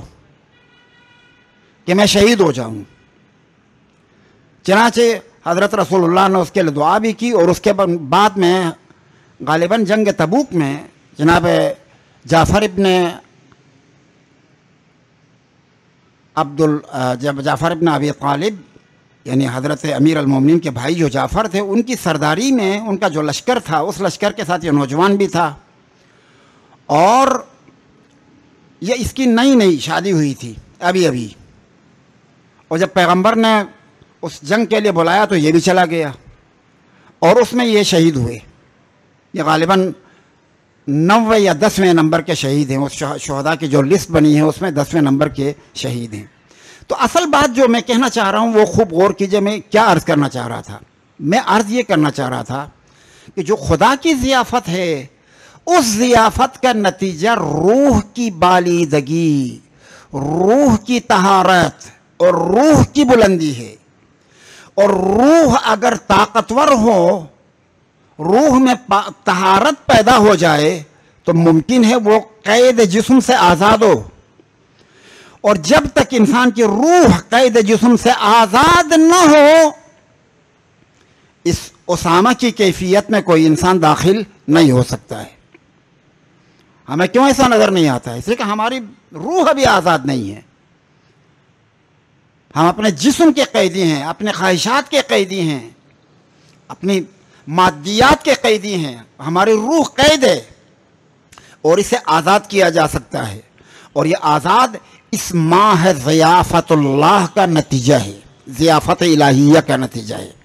کہ میں شہید ہو جاؤں. چنانچہ حضرت رسول اللہ نے اس کے لیے دعا بھی کی، اور اس کے بعد میں غالباً جنگ تبوک میں جناب جعفر ابن عبد ال جعفر ابن ابی طالب، یعنی حضرت امیر المومنین کے بھائی جو جعفر تھے، ان کی سرداری میں ان کا جو لشکر تھا، اس لشکر کے ساتھ یہ نوجوان بھی تھا. اور یہ اس کی نئی نئی شادی ہوئی تھی ابھی ابھی. اور جب پیغمبر نے اس جنگ کے لیے بلایا تو یہ بھی چلا گیا، اور اس میں یہ شہید ہوئے. یہ غالباً نوے یا دسویں نمبر کے شہید ہیں. اس شہداء کی جو لسٹ بنی ہے اس میں دسویں نمبر کے شہید ہیں. تو اصل بات جو میں کہنا چاہ رہا ہوں وہ خوب غور کیجئے. میں کیا عرض کرنا چاہ رہا تھا؟ میں عرض یہ کرنا چاہ رہا تھا کہ جو خدا کی ضیافت ہے، اس ضیافت کا نتیجہ روح کی بالیدگی، روح کی طہارت اور روح کی بلندی ہے. اور روح اگر طاقتور ہو، روح میں طہارت پیدا ہو جائے تو ممکن ہے وہ قید جسم سے آزاد ہو. اور جب تک انسان کی روح قید جسم سے آزاد نہ ہو، اس اسامہ کی کیفیت میں کوئی انسان داخل نہیں ہو سکتا ہے. ہمیں کیوں ایسا نظر نہیں آتا ہے؟ اس لیے کہ ہماری روح ابھی آزاد نہیں ہے. ہم اپنے جسم کے قیدی ہیں، اپنے خواہشات کے قیدی ہیں، اپنی مادیات کے قیدی ہیں. ہماری روح قید ہے، اور اسے آزاد کیا جا سکتا ہے. اور یہ آزاد اس ماہ ضیافت اللہ کا نتیجہ ہے، ضیافت الہیہ کا نتیجہ ہے.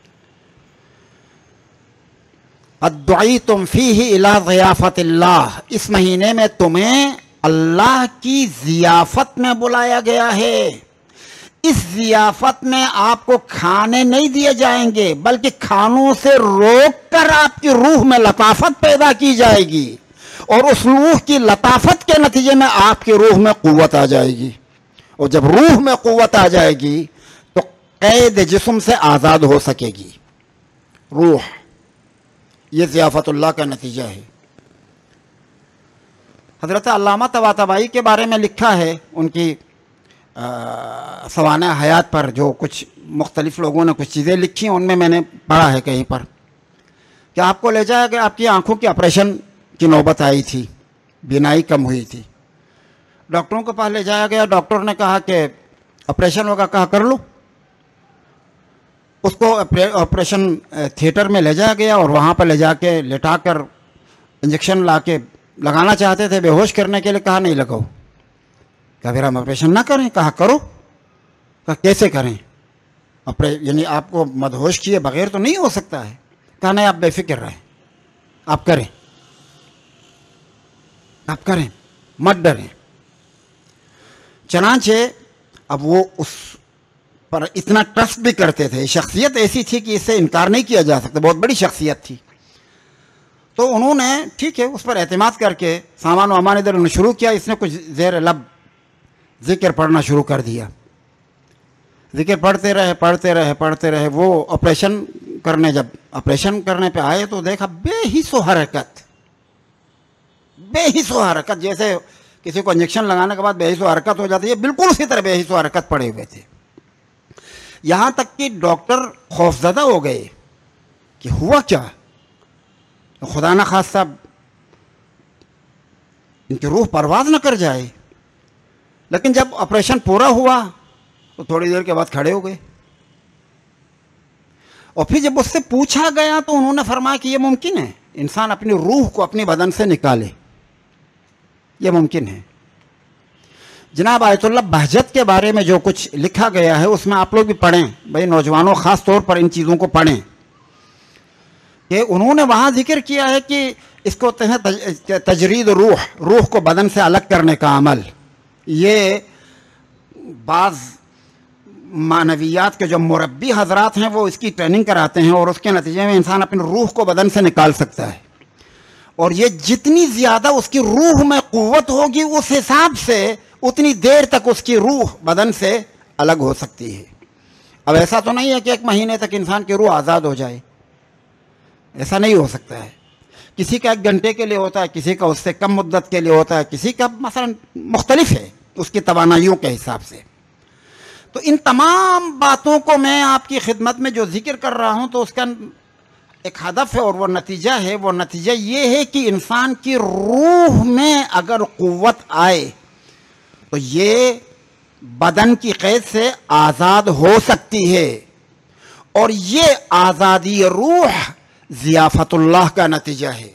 ادعیتم فیہ الی ضیافت اللہ، اس مہینے میں تمہیں اللہ کی ضیافت میں بلایا گیا ہے. اس ضیافت میں آپ کو کھانے نہیں دیے جائیں گے، بلکہ کھانوں سے روک کر آپ کی روح میں لطافت پیدا کی جائے گی، اور اس روح کی لطافت کے نتیجے میں آپ کی روح میں قوت آ جائے گی. اور جب روح میں قوت آ جائے گی تو قید جسم سے آزاد ہو سکے گی روح. یہ ضیافت اللہ کا نتیجہ ہے. حضرت علامہ طباطبائی کے بارے میں لکھا ہے، ان کی سوانح حیات پر جو کچھ مختلف لوگوں نے کچھ چیزیں لکھی ہیں، ان میں میں نے پڑھا ہے کہیں پر کہ آپ کو لے جایا کہ آپ کی آنکھوں کی آپریشن کی نوبت آئی تھی. بینائی کم ہوئی تھی. ڈاکٹروں کے پاس لے جایا گیا. ڈاکٹر نے کہا کہ آپریشن ہوگا. کہا کر لو. اس کو آپریشن تھیٹر میں لے جایا گیا اور وہاں پر لے جا کے لٹا کر انجیکشن لا کے لگانا چاہتے تھے بے ہوش کرنے کے لیے. کہا نہیں لگاؤ. کہا پھر ہم آپریشن نہ کریں. کہا کرو. کہا کیسے کریں؟ یعنی آپ کو مدہوش کیے بغیر تو نہیں ہو سکتا ہے. کہا نہیں آپ بے فکر رہیں, آپ کریں, آپ کریں, مت ڈریں. چنانچہ اب وہ اس پر اتنا ٹرسٹ بھی کرتے تھے. شخصیت ایسی تھی کہ اس سے انکار نہیں کیا جا سکتا, بہت بڑی شخصیت تھی. تو انہوں نے ٹھیک ہے اس پر اعتماد کر کے سامان وامان ادھر انہوں نے شروع کیا. اس نے کچھ زیر لب ذکر پڑھنا شروع کر دیا. ذکر پڑھتے رہے پڑھتے رہے پڑھتے رہے. وہ آپریشن کرنے جب آپریشن کرنے پہ آئے تو دیکھا بے حس و حرکت, بے حس و حرکت. جیسے کسی کو انجیکشن لگانے کے بعد بے حس و حرکت ہو جاتی ہے, بالکل اسی طرح بے حس و حرکت پڑے ہوئے تھے. یہاں تک کہ ڈاکٹر خوفزدہ ہو گئے کہ ہوا کیا, خدا نہ خواستہ ان کی روح پرواز نہ کر جائے. لیکن جب آپریشن پورا ہوا تو تھوڑی دیر کے بعد کھڑے ہو گئے. اور پھر جب اس سے پوچھا گیا تو انہوں نے فرمایا کہ یہ ممکن ہے انسان اپنی روح کو اپنی بدن سے نکالے, یہ ممکن ہے. جناب آیت اللہ بہجت کے بارے میں جو کچھ لکھا گیا ہے اس میں آپ لوگ بھی پڑھیں بھائی, نوجوانوں خاص طور پر ان چیزوں کو پڑھیں کہ انہوں نے وہاں ذکر کیا ہے کہ اس کو کہتے ہیں تجرید روح, روح کو بدن سے الگ کرنے کا عمل. یہ بعض معنویات کے جو مربی حضرات ہیں وہ اس کی ٹریننگ کراتے ہیں اور اس کے نتیجے میں انسان اپنی روح کو بدن سے نکال سکتا ہے. اور یہ جتنی زیادہ اس کی روح میں قوت ہوگی اس حساب سے اتنی دیر تک اس کی روح بدن سے الگ ہو سکتی ہے. اب ایسا تو نہیں ہے کہ ایک مہینے تک انسان کی روح آزاد ہو جائے, ایسا نہیں ہو سکتا ہے. کسی کا ایک گھنٹے کے لیے ہوتا ہے, کسی کا اس سے کم مدت کے لیے ہوتا ہے, کسی کا مثلا مختلف ہے اس کی توانائیوں کے حساب سے. تو ان تمام باتوں کو میں آپ کی خدمت میں جو ذکر کر رہا ہوں تو اس کا ایک ہدف ہے اور وہ نتیجہ ہے. وہ نتیجہ یہ ہے کہ انسان کی روح میں اگر قوت آئے تو یہ بدن کی قید سے آزاد ہو سکتی ہے. اور یہ آزادی روح ضیافت اللہ کا نتیجہ ہے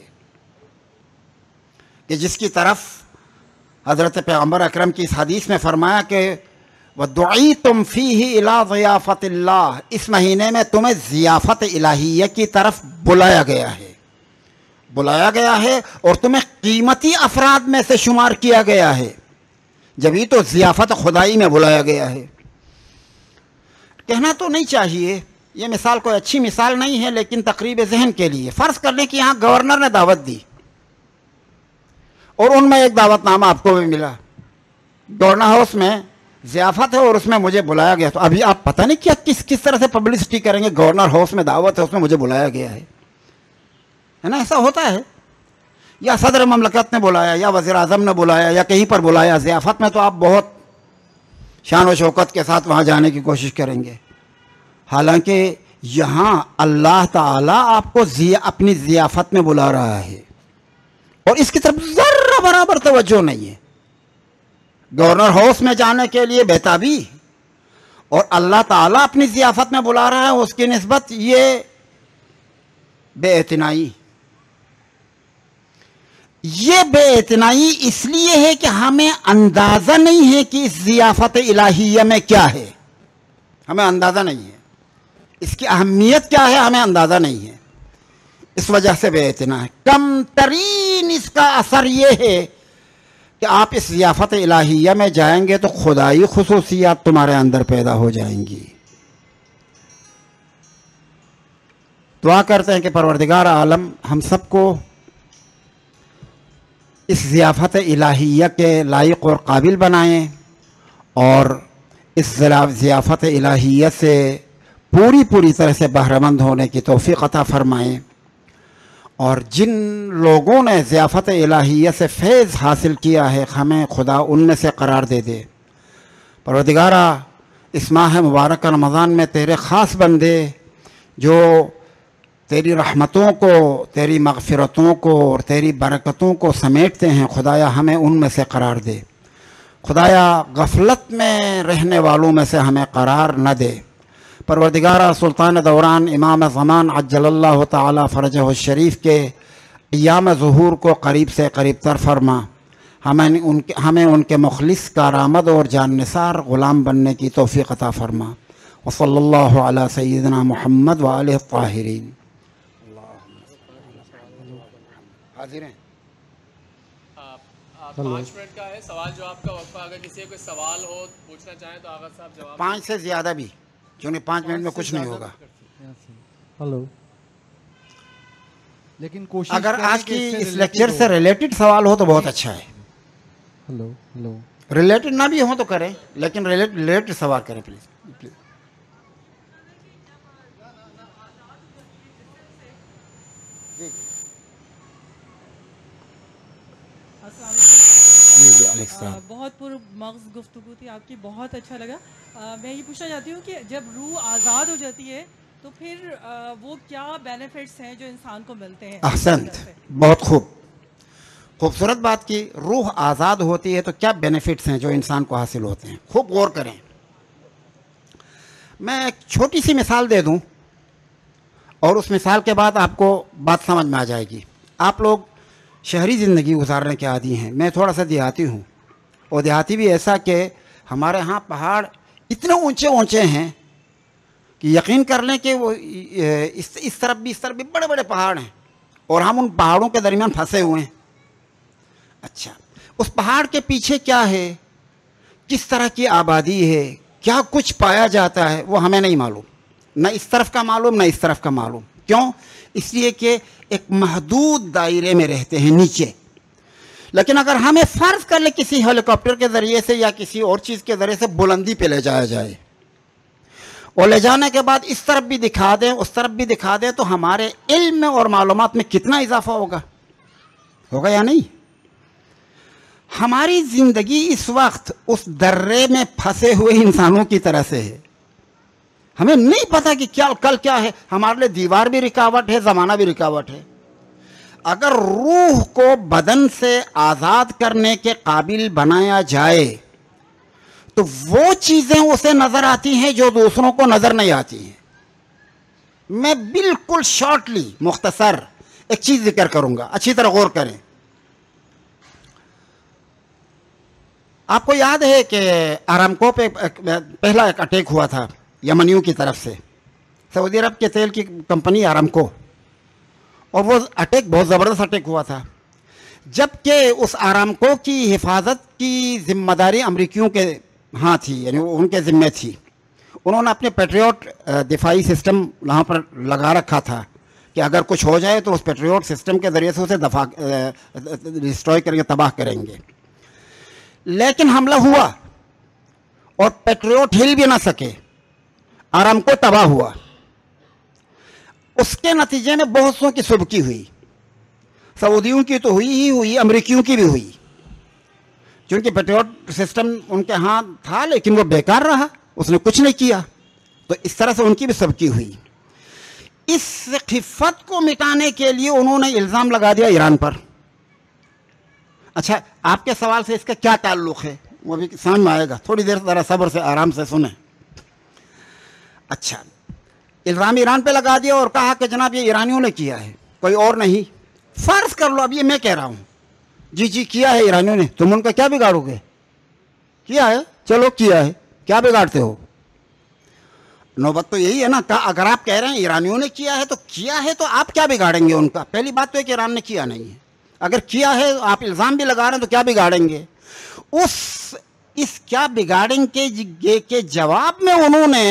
کہ جس کی طرف حضرت پیغمبر اکرم کی اس حدیث میں فرمایا کہ وَدُعِيتُمْ فِيهِ إِلَىٰ ضِيَافَةِ اللَّهِ, اس مہینے میں تمہیں ضیافت الہیہ کی طرف بلایا گیا ہے, بلایا گیا ہے اور تمہیں قیمتی افراد میں سے شمار کیا گیا ہے. جبھی تو ضیافت خدائی میں بلایا گیا ہے. کہنا تو نہیں چاہیے, یہ مثال کوئی اچھی مثال نہیں ہے, لیکن تقریب ذہن کے لیے فرض کر لیں کہ یہاں گورنر نے دعوت دی اور ان میں ایک دعوت نامہ آپ کو بھی ملا. گورنر ہاؤس میں ضیافت ہے اور اس میں مجھے بلایا گیا. تو ابھی آپ پتہ نہیں کیا کس کس طرح سے پبلسٹی کریں گے, گورنر ہاؤس میں دعوت ہے اس میں مجھے بلایا گیا ہے, ہے نا, ایسا ہوتا ہے. یا صدر مملکت نے بلایا یا وزیر اعظم نے بلایا یا کہیں پر بلایا. ضیافت میں تو آپ بہت شان و شوکت کے ساتھ وہاں جانے کی کوشش کریں گے, حالانکہ یہاں اللہ تعالیٰ آپ کو اپنی ضیافت میں بلا رہا ہے اور اس کی طرف ذرہ برابر توجہ نہیں ہے. گورنر ہاؤس میں جانے کے لیے بیتابی اور اللہ تعالیٰ اپنی ضیافت میں بلا رہا ہے, اس کی نسبت یہ بے اعتنائی. یہ بے اعتنائی اس لیے ہے کہ ہمیں اندازہ نہیں ہے کہ اس ضیافت الہیہ میں کیا ہے, ہمیں اندازہ نہیں ہے اس کی اہمیت کیا ہے, ہمیں اندازہ نہیں ہے. اس وجہ سے بے اعتنا ہے. کم ترین اس کا اثر یہ ہے کہ آپ اس ضیافت الہیہ میں جائیں گے تو خدائی خصوصیات تمہارے اندر پیدا ہو جائیں گی. دعا کرتے ہیں کہ پروردگار عالم ہم سب کو اس ضیافت الہیہ کے لائق اور قابل بنائیں اور اس ضیافت الہیہ سے پوری پوری طرح سے بہرہ مند ہونے کی توفیق عطا فرمائیں. اور جن لوگوں نے ضیافت الہیہ سے فیض حاصل کیا ہے ہمیں خدا ان میں سے قرار دے دے. پروردگارہ اس ماہ مبارک رمضان میں تیرے خاص بندے جو تیری رحمتوں کو، تیری مغفرتوں کو اور تیری برکتوں کو سمیٹتے ہیں، خدایا ہمیں ان میں سے قرار دے۔ خدایا غفلت میں رہنے والوں میں سے ہمیں قرار نہ دے۔ پروردگارہ سلطان دوران امام زمان عجل اللہ تعالی فرجہ الشریف کے ایام ظہور کو قریب سے قریب تر فرما، ہمیں ان کے ہمیں ان کے مخلص کارآمد اور جان نثار غلام بننے کی توفیق عطا فرما۔ وصلی اللہ علی سیدنا محمد وآلہ الطاہرین۔ حاضر ہیں؟ پانچ منٹ کا ہے سوال جواب کا وقفہ، اگر کسی کو کوئی سوال ہو پوچھنا چاہیں تو آغا صاحب جواب۔ پانچ سے زیادہ بھی، چونکہ پانچ منٹ میں کچھ نہیں ہوگا۔ ہلو، لیکن کوشش اگر آج کی اس لیکچر سے ریلیٹڈ سوال ہو تو بہت اچھا ہے۔ ہلو ہلو ریلیٹڈ نہ بھی ہو تو کریں، لیکن ریلیٹڈ سوال کریں پلیز پلیز۔ جی جی علیہ السلام۔ بہت پر مغز گفتگو تھی آپ کی، بہت اچھا لگا۔ میں یہ پوچھنا چاہتی ہوں کہ جب روح آزاد ہو جاتی ہے تو پھر وہ کیا بینیفٹس ہیں جو انسان کو ملتے ہیں؟ احسنت، بہت خوب، خوبصورت بات کی۔ روح آزاد ہوتی ہے تو کیا بینیفٹس ہیں جو انسان کو حاصل ہوتے ہیں؟ خوب غور کریں۔ میں ایک چھوٹی سی مثال دے دوں اور اس مثال کے بعد آپ کو بات سمجھ میں آ جائے گی۔ آپ لوگ شہری زندگی گزارنے کے عادی ہیں، میں تھوڑا سا دیہاتی ہوں، اور دیہاتی بھی ایسا کہ ہمارے ہاں پہاڑ اتنے اونچے اونچے ہیں کہ یقین کر لیں کہ وہ اس اس طرف بھی اس طرف بھی بڑے بڑے پہاڑ ہیں اور ہم ان پہاڑوں کے درمیان پھنسے ہوئے ہیں۔ اچھا، اس پہاڑ کے پیچھے کیا ہے، کس طرح کی آبادی ہے، کیا کچھ پایا جاتا ہے، وہ ہمیں نہیں معلوم، نہ اس طرف کا معلوم نہ اس طرف کا معلوم۔ کیوں؟ اس لیے کہ ایک محدود دائرے میں رہتے ہیں نیچے۔ لیکن اگر ہمیں فرض کر لیں کسی ہیلی کاپٹر کے ذریعے سے یا کسی اور چیز کے ذریعے سے بلندی پہ لے جایا جائے اور لے جانے کے بعد اس طرف بھی دکھا دیں اس طرف بھی دکھا دیں، تو ہمارے علم میں اور معلومات میں کتنا اضافہ ہوگا ہوگا یا نہیں؟ ہماری زندگی اس وقت اس درے میں پھنسے ہوئے انسانوں کی طرح سے ہے۔ ہمیں نہیں پتا کہ کیا کل کیا ہے، ہمارے لیے دیوار بھی رکاوٹ ہے، زمانہ بھی رکاوٹ ہے۔ اگر روح کو بدن سے آزاد کرنے کے قابل بنایا جائے تو وہ چیزیں اسے نظر آتی ہیں جو دوسروں کو نظر نہیں آتی ہیں۔ میں بالکل شارٹلی مختصر ایک چیز ذکر کروں گا، اچھی طرح غور کریں۔ آپ کو یاد ہے کہ آرامکو پہ پہلا ایک اٹیک ہوا تھا یمنیوں کی طرف سے، سعودی عرب کے تیل کی کمپنی آرامکو، اور وہ اٹیک بہت زبردست اٹیک ہوا تھا، جبکہ اس آرامکو کی حفاظت کی ذمہ داری امریکیوں کے ہاں تھی، یعنی ان کے ذمے تھی۔ انہوں نے اپنے پیٹریوٹ دفاعی سسٹم وہاں پر لگا رکھا تھا کہ اگر کچھ ہو جائے تو اس پیٹریوٹ سسٹم کے ذریعے سے اسے دفاع ڈسٹروائے کریں گے، تباہ کریں گے۔ لیکن حملہ ہوا اور پیٹریوٹ ہل بھی نہ سکے، آرامکو تباہ ہوا۔ اس کے نتیجے میں بہت سو کی سبکی ہوئی، سعودیوں کی تو ہوئی ہی ہوئی، امریکیوں کی بھی ہوئی، چونکہ پیٹریوٹ سسٹم ان کے ہاں تھا لیکن وہ بیکار رہا، اس نے کچھ نہیں کیا، تو اس طرح سے ان کی بھی سبکی ہوئی۔ اس خفت کو مٹانے کے لیے انہوں نے الزام لگا دیا ایران پر۔ اچھا، آپ کے سوال سے اس کا کیا تعلق ہے وہ بھی سمجھ میں آئے گا، تھوڑی دیر ذرا صبر سے آرام سے سنیں۔ اچھا، الزام ایران پہ لگا دیا اور کہا کہ جناب یہ ایرانیوں نے کیا ہے، کوئی اور نہیں۔ فرض کر لو اب یہ میں کہہ رہا ہوں، جی جی کیا ہے ایرانیوں نے، تم ان کا کیا بگاڑو گے؟ کیا ہے، چلو کیا ہے، کیا بگاڑتے ہو؟ نوبت تو یہی ہے نا، اگر آپ کہہ رہے ہیں ایرانیوں نے کیا ہے تو کیا ہے، تو آپ کیا بگاڑیں گے ان کا؟ پہلی بات تو ہے کہ ایران نے کیا نہیں ہے، اگر کیا ہے آپ الزام بھی لگا رہے ہیں تو کیا بگاڑیں گے؟ اس اس کیا بگاڑیں گے کے جواب میں انہوں نے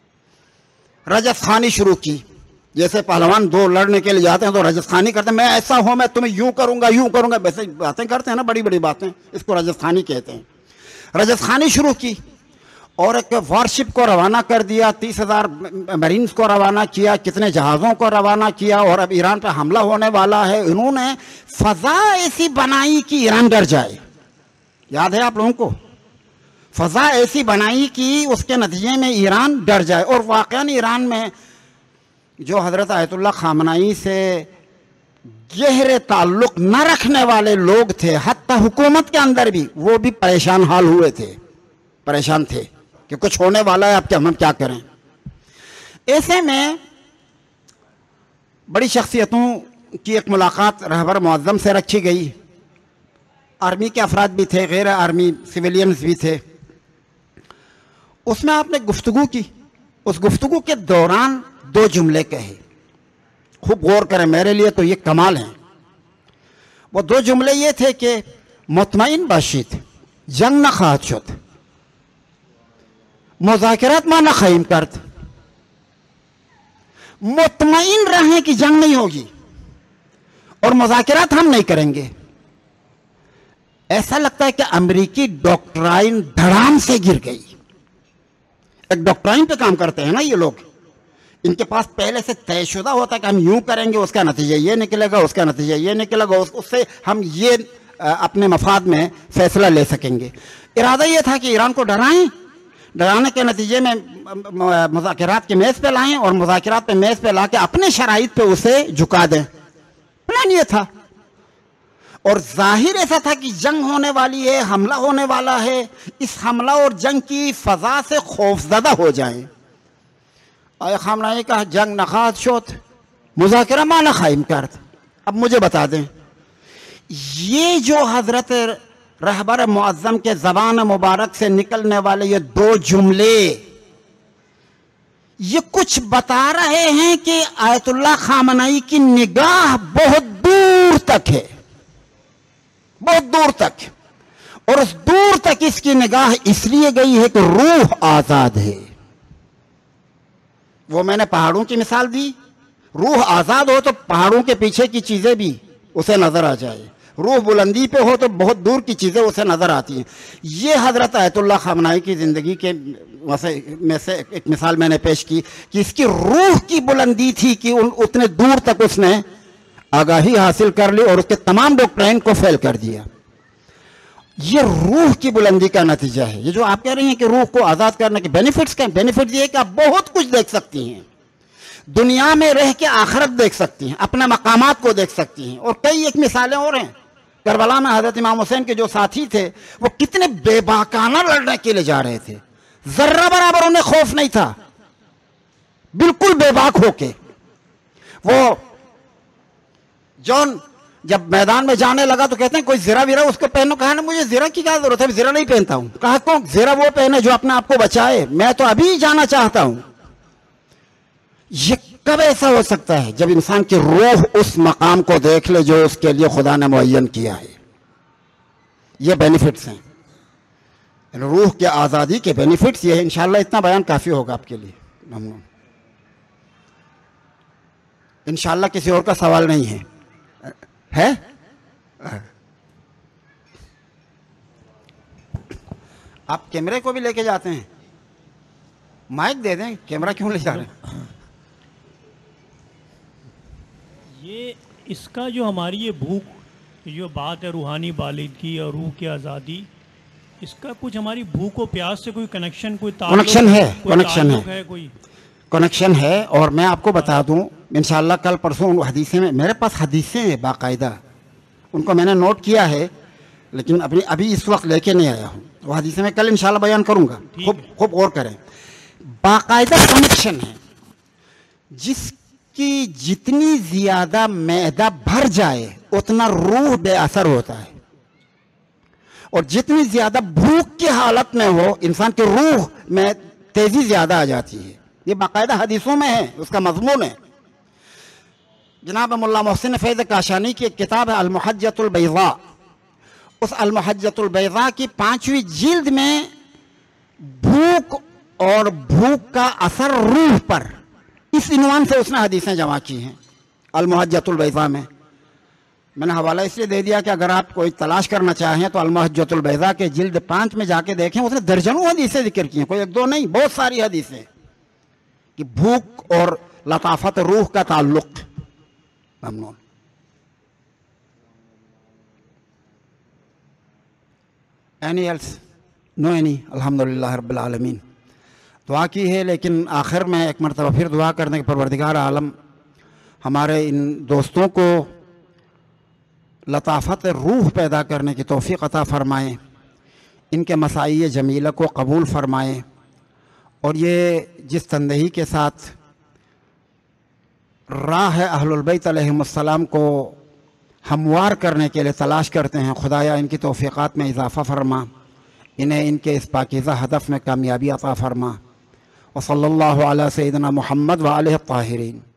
رجس خانی شروع کی۔ جیسے پہلوان دو لڑنے کے لیے جاتے ہیں تو رجس خانی کرتے ہیں، میں ایسا ہوں، میں تمہیں یوں کروں گا یوں کروں گا، ویسے باتیں کرتے ہیں نا، بڑی بڑی باتیں، اس کو رجس خانی کہتے ہیں۔ رجس خانی شروع کی اور ایک وارشپ کو روانہ کر دیا، تیس ہزار مرینز کو روانہ کیا، کتنے جہازوں کو روانہ کیا، اور اب ایران پہ حملہ ہونے والا ہے۔ انہوں نے فضا ایسی بنائی کہ ایران ڈر جائے، یاد ہے آپ لوگوں کو؟ فضا ایسی بنائی کہ اس کے نتیجے میں ایران ڈر جائے، اور واقعاً ایران میں جو حضرت آیت اللہ خامنائی سے گہرے تعلق نہ رکھنے والے لوگ تھے، حتیٰ حکومت کے اندر بھی، وہ بھی پریشان حال ہوئے تھے، پریشان تھے کہ کچھ ہونے والا ہے، اب کیا ہم کیا کریں۔ ایسے میں بڑی شخصیتوں کی ایک ملاقات رہبر معظم سے رکھی گئی، آرمی کے افراد بھی تھے، غیر آرمی سویلینز بھی تھے۔ اس میں آپ نے گفتگو کی، اس گفتگو کے دوران دو جملے کہے، خوب غور کریں، میرے لیے تو یہ کمال ہیں۔ وہ دو جملے یہ تھے کہ مطمئن باشید، جنگ نہ خواہد شد، مذاکرات ما نہ خواہیم کرد۔ مطمئن رہیں کہ جنگ نہیں ہوگی اور مذاکرات ہم نہیں کریں گے۔ ایسا لگتا ہے کہ امریکی ڈاکٹرائن دھڑام سے گر گئی۔ ایک ڈاکٹرائن پہ کام کرتے ہیں نا یہ لوگ، ان کے پاس پہلے سے طے شدہ ہوتا ہے کہ ہم یوں کریں گے، اس کا نتیجہ یہ نکلے گا، اس کا نتیجہ یہ نکلے گا، اس سے ہم یہ اپنے مفاد میں فیصلہ لے سکیں گے۔ ارادہ یہ تھا کہ ایران کو ڈرائیں، ڈرانے کے نتیجے میں مذاکرات کے میز پہ لائیں اور مذاکرات پہ میز پہ لا کے اپنے شرائط پہ اسے جھکا دیں۔ پلان یہ تھا، اور ظاہر ایسا تھا کہ جنگ ہونے والی ہے، حملہ ہونے والا ہے، اس حملہ اور جنگ کی فضا سے خوفزدہ ہو جائیں۔ آیا خامنائی کہا جنگ نہ خواہد شد، مذاکرہ ما نہ خواہیم کرد۔ اب مجھے بتا دیں، یہ جو حضرت رہبر معظم کے زبان مبارک سے نکلنے والے یہ دو جملے، یہ کچھ بتا رہے ہیں کہ آیت اللہ خامنائی کی نگاہ بہت دور تک ہے، بہت دور تک، اور اس دور تک اس کی نگاہ اس لیے گئی ہے کہ روح آزاد ہے۔ وہ میں نے پہاڑوں کی مثال دی، روح آزاد ہو تو پہاڑوں کے پیچھے کی چیزیں بھی اسے نظر آ جائے، روح بلندی پہ ہو تو بہت دور کی چیزیں اسے نظر آتی ہیں۔ یہ حضرت آیت اللہ خامنائی کی زندگی کے میں سے ایک مثال میں نے پیش کی کہ اس کی روح کی بلندی تھی کہ اتنے دور تک اس نے آگاہی حاصل کر لی اور اس کے تمام ڈاکٹرائن کو فیل کر دیا۔ یہ روح کی بلندی کا نتیجہ ہے۔ یہ جو آپ کہہ رہی ہیں کہ روح کو آزاد کرنے کے بینیفٹس کیا ہیں؟ بینیفٹ یہ ہے کہ آپ بہت کچھ دیکھ سکتی ہیں، دنیا میں رہ کے آخرت دیکھ سکتی ہیں، اپنے مقامات کو دیکھ سکتی ہیں، اور کئی ایک مثالیں اور ہیں۔ کربلا میں حضرت امام حسین کے جو ساتھی تھے وہ کتنے بے باکانہ لڑنے کے لیے جا رہے تھے، ذرہ برابر انہیں خوف نہیں تھا، بالکل بے باک ہو کے۔ وہ جون جب میدان میں جانے لگا تو کہتے ہیں کوئی زرہ ویرہ اس کو پہنو، کہا نا مجھے زرہ کی کیا ضرورت ہے، زرہ نہیں پہنتا ہوں۔ کہا کون؟ زرہ وہ پہنے جو اپنے آپ کو بچائے، میں تو ابھی جانا چاہتا ہوں۔ یہ کب ایسا ہو سکتا ہے؟ جب انسان کی روح اس مقام کو دیکھ لے جو اس کے لیے خدا نے معین کیا ہے۔ یہ بینیفٹس ہیں، روح کے آزادی کے بینیفٹس یہ ہے۔ انشاءاللہ اتنا بیان کافی ہوگا آپ کے لیے، ممنون۔ انشاءاللہ کسی اور کا سوال نہیں ہے؟ ہے؟ آپ کیمرے کو بھی لے کے جاتے ہیں؟ مائک دے دیں، کیمرہ کیوں لے جا رہے ہیں؟ یہ اس کا جو ہماری یہ بھوک جو بات ہے روحانی بالغی اور روح کی آزادی، اس کا کچھ ہماری بھوک و پیاس سے کوئی کنیکشن، کوئی تعلق کنیکشن ہے؟ کنیکشن ہے کوئی کنیکشن ہے، اور میں آپ کو بتا دوں انشاءاللہ کل پرسوں حدیثیں میں میرے پاس حدیثیں ہیں باقاعدہ، ان کو میں نے نوٹ کیا ہے لیکن ابھی ابھی اس وقت لے کے نہیں آیا ہوں، وہ حدیثیں میں کل انشاءاللہ بیان کروں گا، خوب خوب غور کریں۔ باقاعدہ کنیکشن ہے، جس کی جتنی زیادہ معدہ بھر جائے اتنا روح بے اثر ہوتا ہے، اور جتنی زیادہ بھوک کی حالت میں ہو انسان کی روح میں تیزی زیادہ آ جاتی ہے۔ یہ باقاعدہ حدیثوں میں ہے، اس کا مضمون ہے۔ جناب مولا محسن فیض کاشانی کی ایک کتاب ہے المحجۃ البیضاء، اس المحجۃ البیضاء کی پانچویں جلد میں بھوک اور بھوک کا اثر روح پر، اس عنوان سے اس نے حدیثیں جمع کی ہیں المحجۃ البیضاء میں۔ میں نے حوالہ اس لیے دے دیا کہ اگر آپ کوئی تلاش کرنا چاہیں تو المحجۃ البیضاء کے جلد پانچ میں جا کے دیکھیں، اس نے درجنوں حدیثیں ذکر کی ہیں، کوئی ایک دو نہیں، بہت ساری حدیثیں کہ بھوک اور لطافت روح کا تعلق۔ ممنون۔ Any else? No any? الحمدللہ رب العالمین۔ دعا کی ہے، لیکن آخر میں ایک مرتبہ پھر دعا کرنے کے پروردگار عالم ہمارے ان دوستوں کو لطافت روح پیدا کرنے کی توفیق عطا فرمائیں، ان کے مساعی جمیلہ کو قبول فرمائیں، اور یہ جس تندہی کے ساتھ راہ اہل البیت علیہم السلام کو ہموار کرنے کے لیے تلاش کرتے ہیں، خدایا ان کی توفیقات میں اضافہ فرما، انہیں ان کے اس پاکیزہ ہدف میں کامیابی عطا فرما۔ وصلی اللہ علی سیدنا محمد وآلہ الطاہرین۔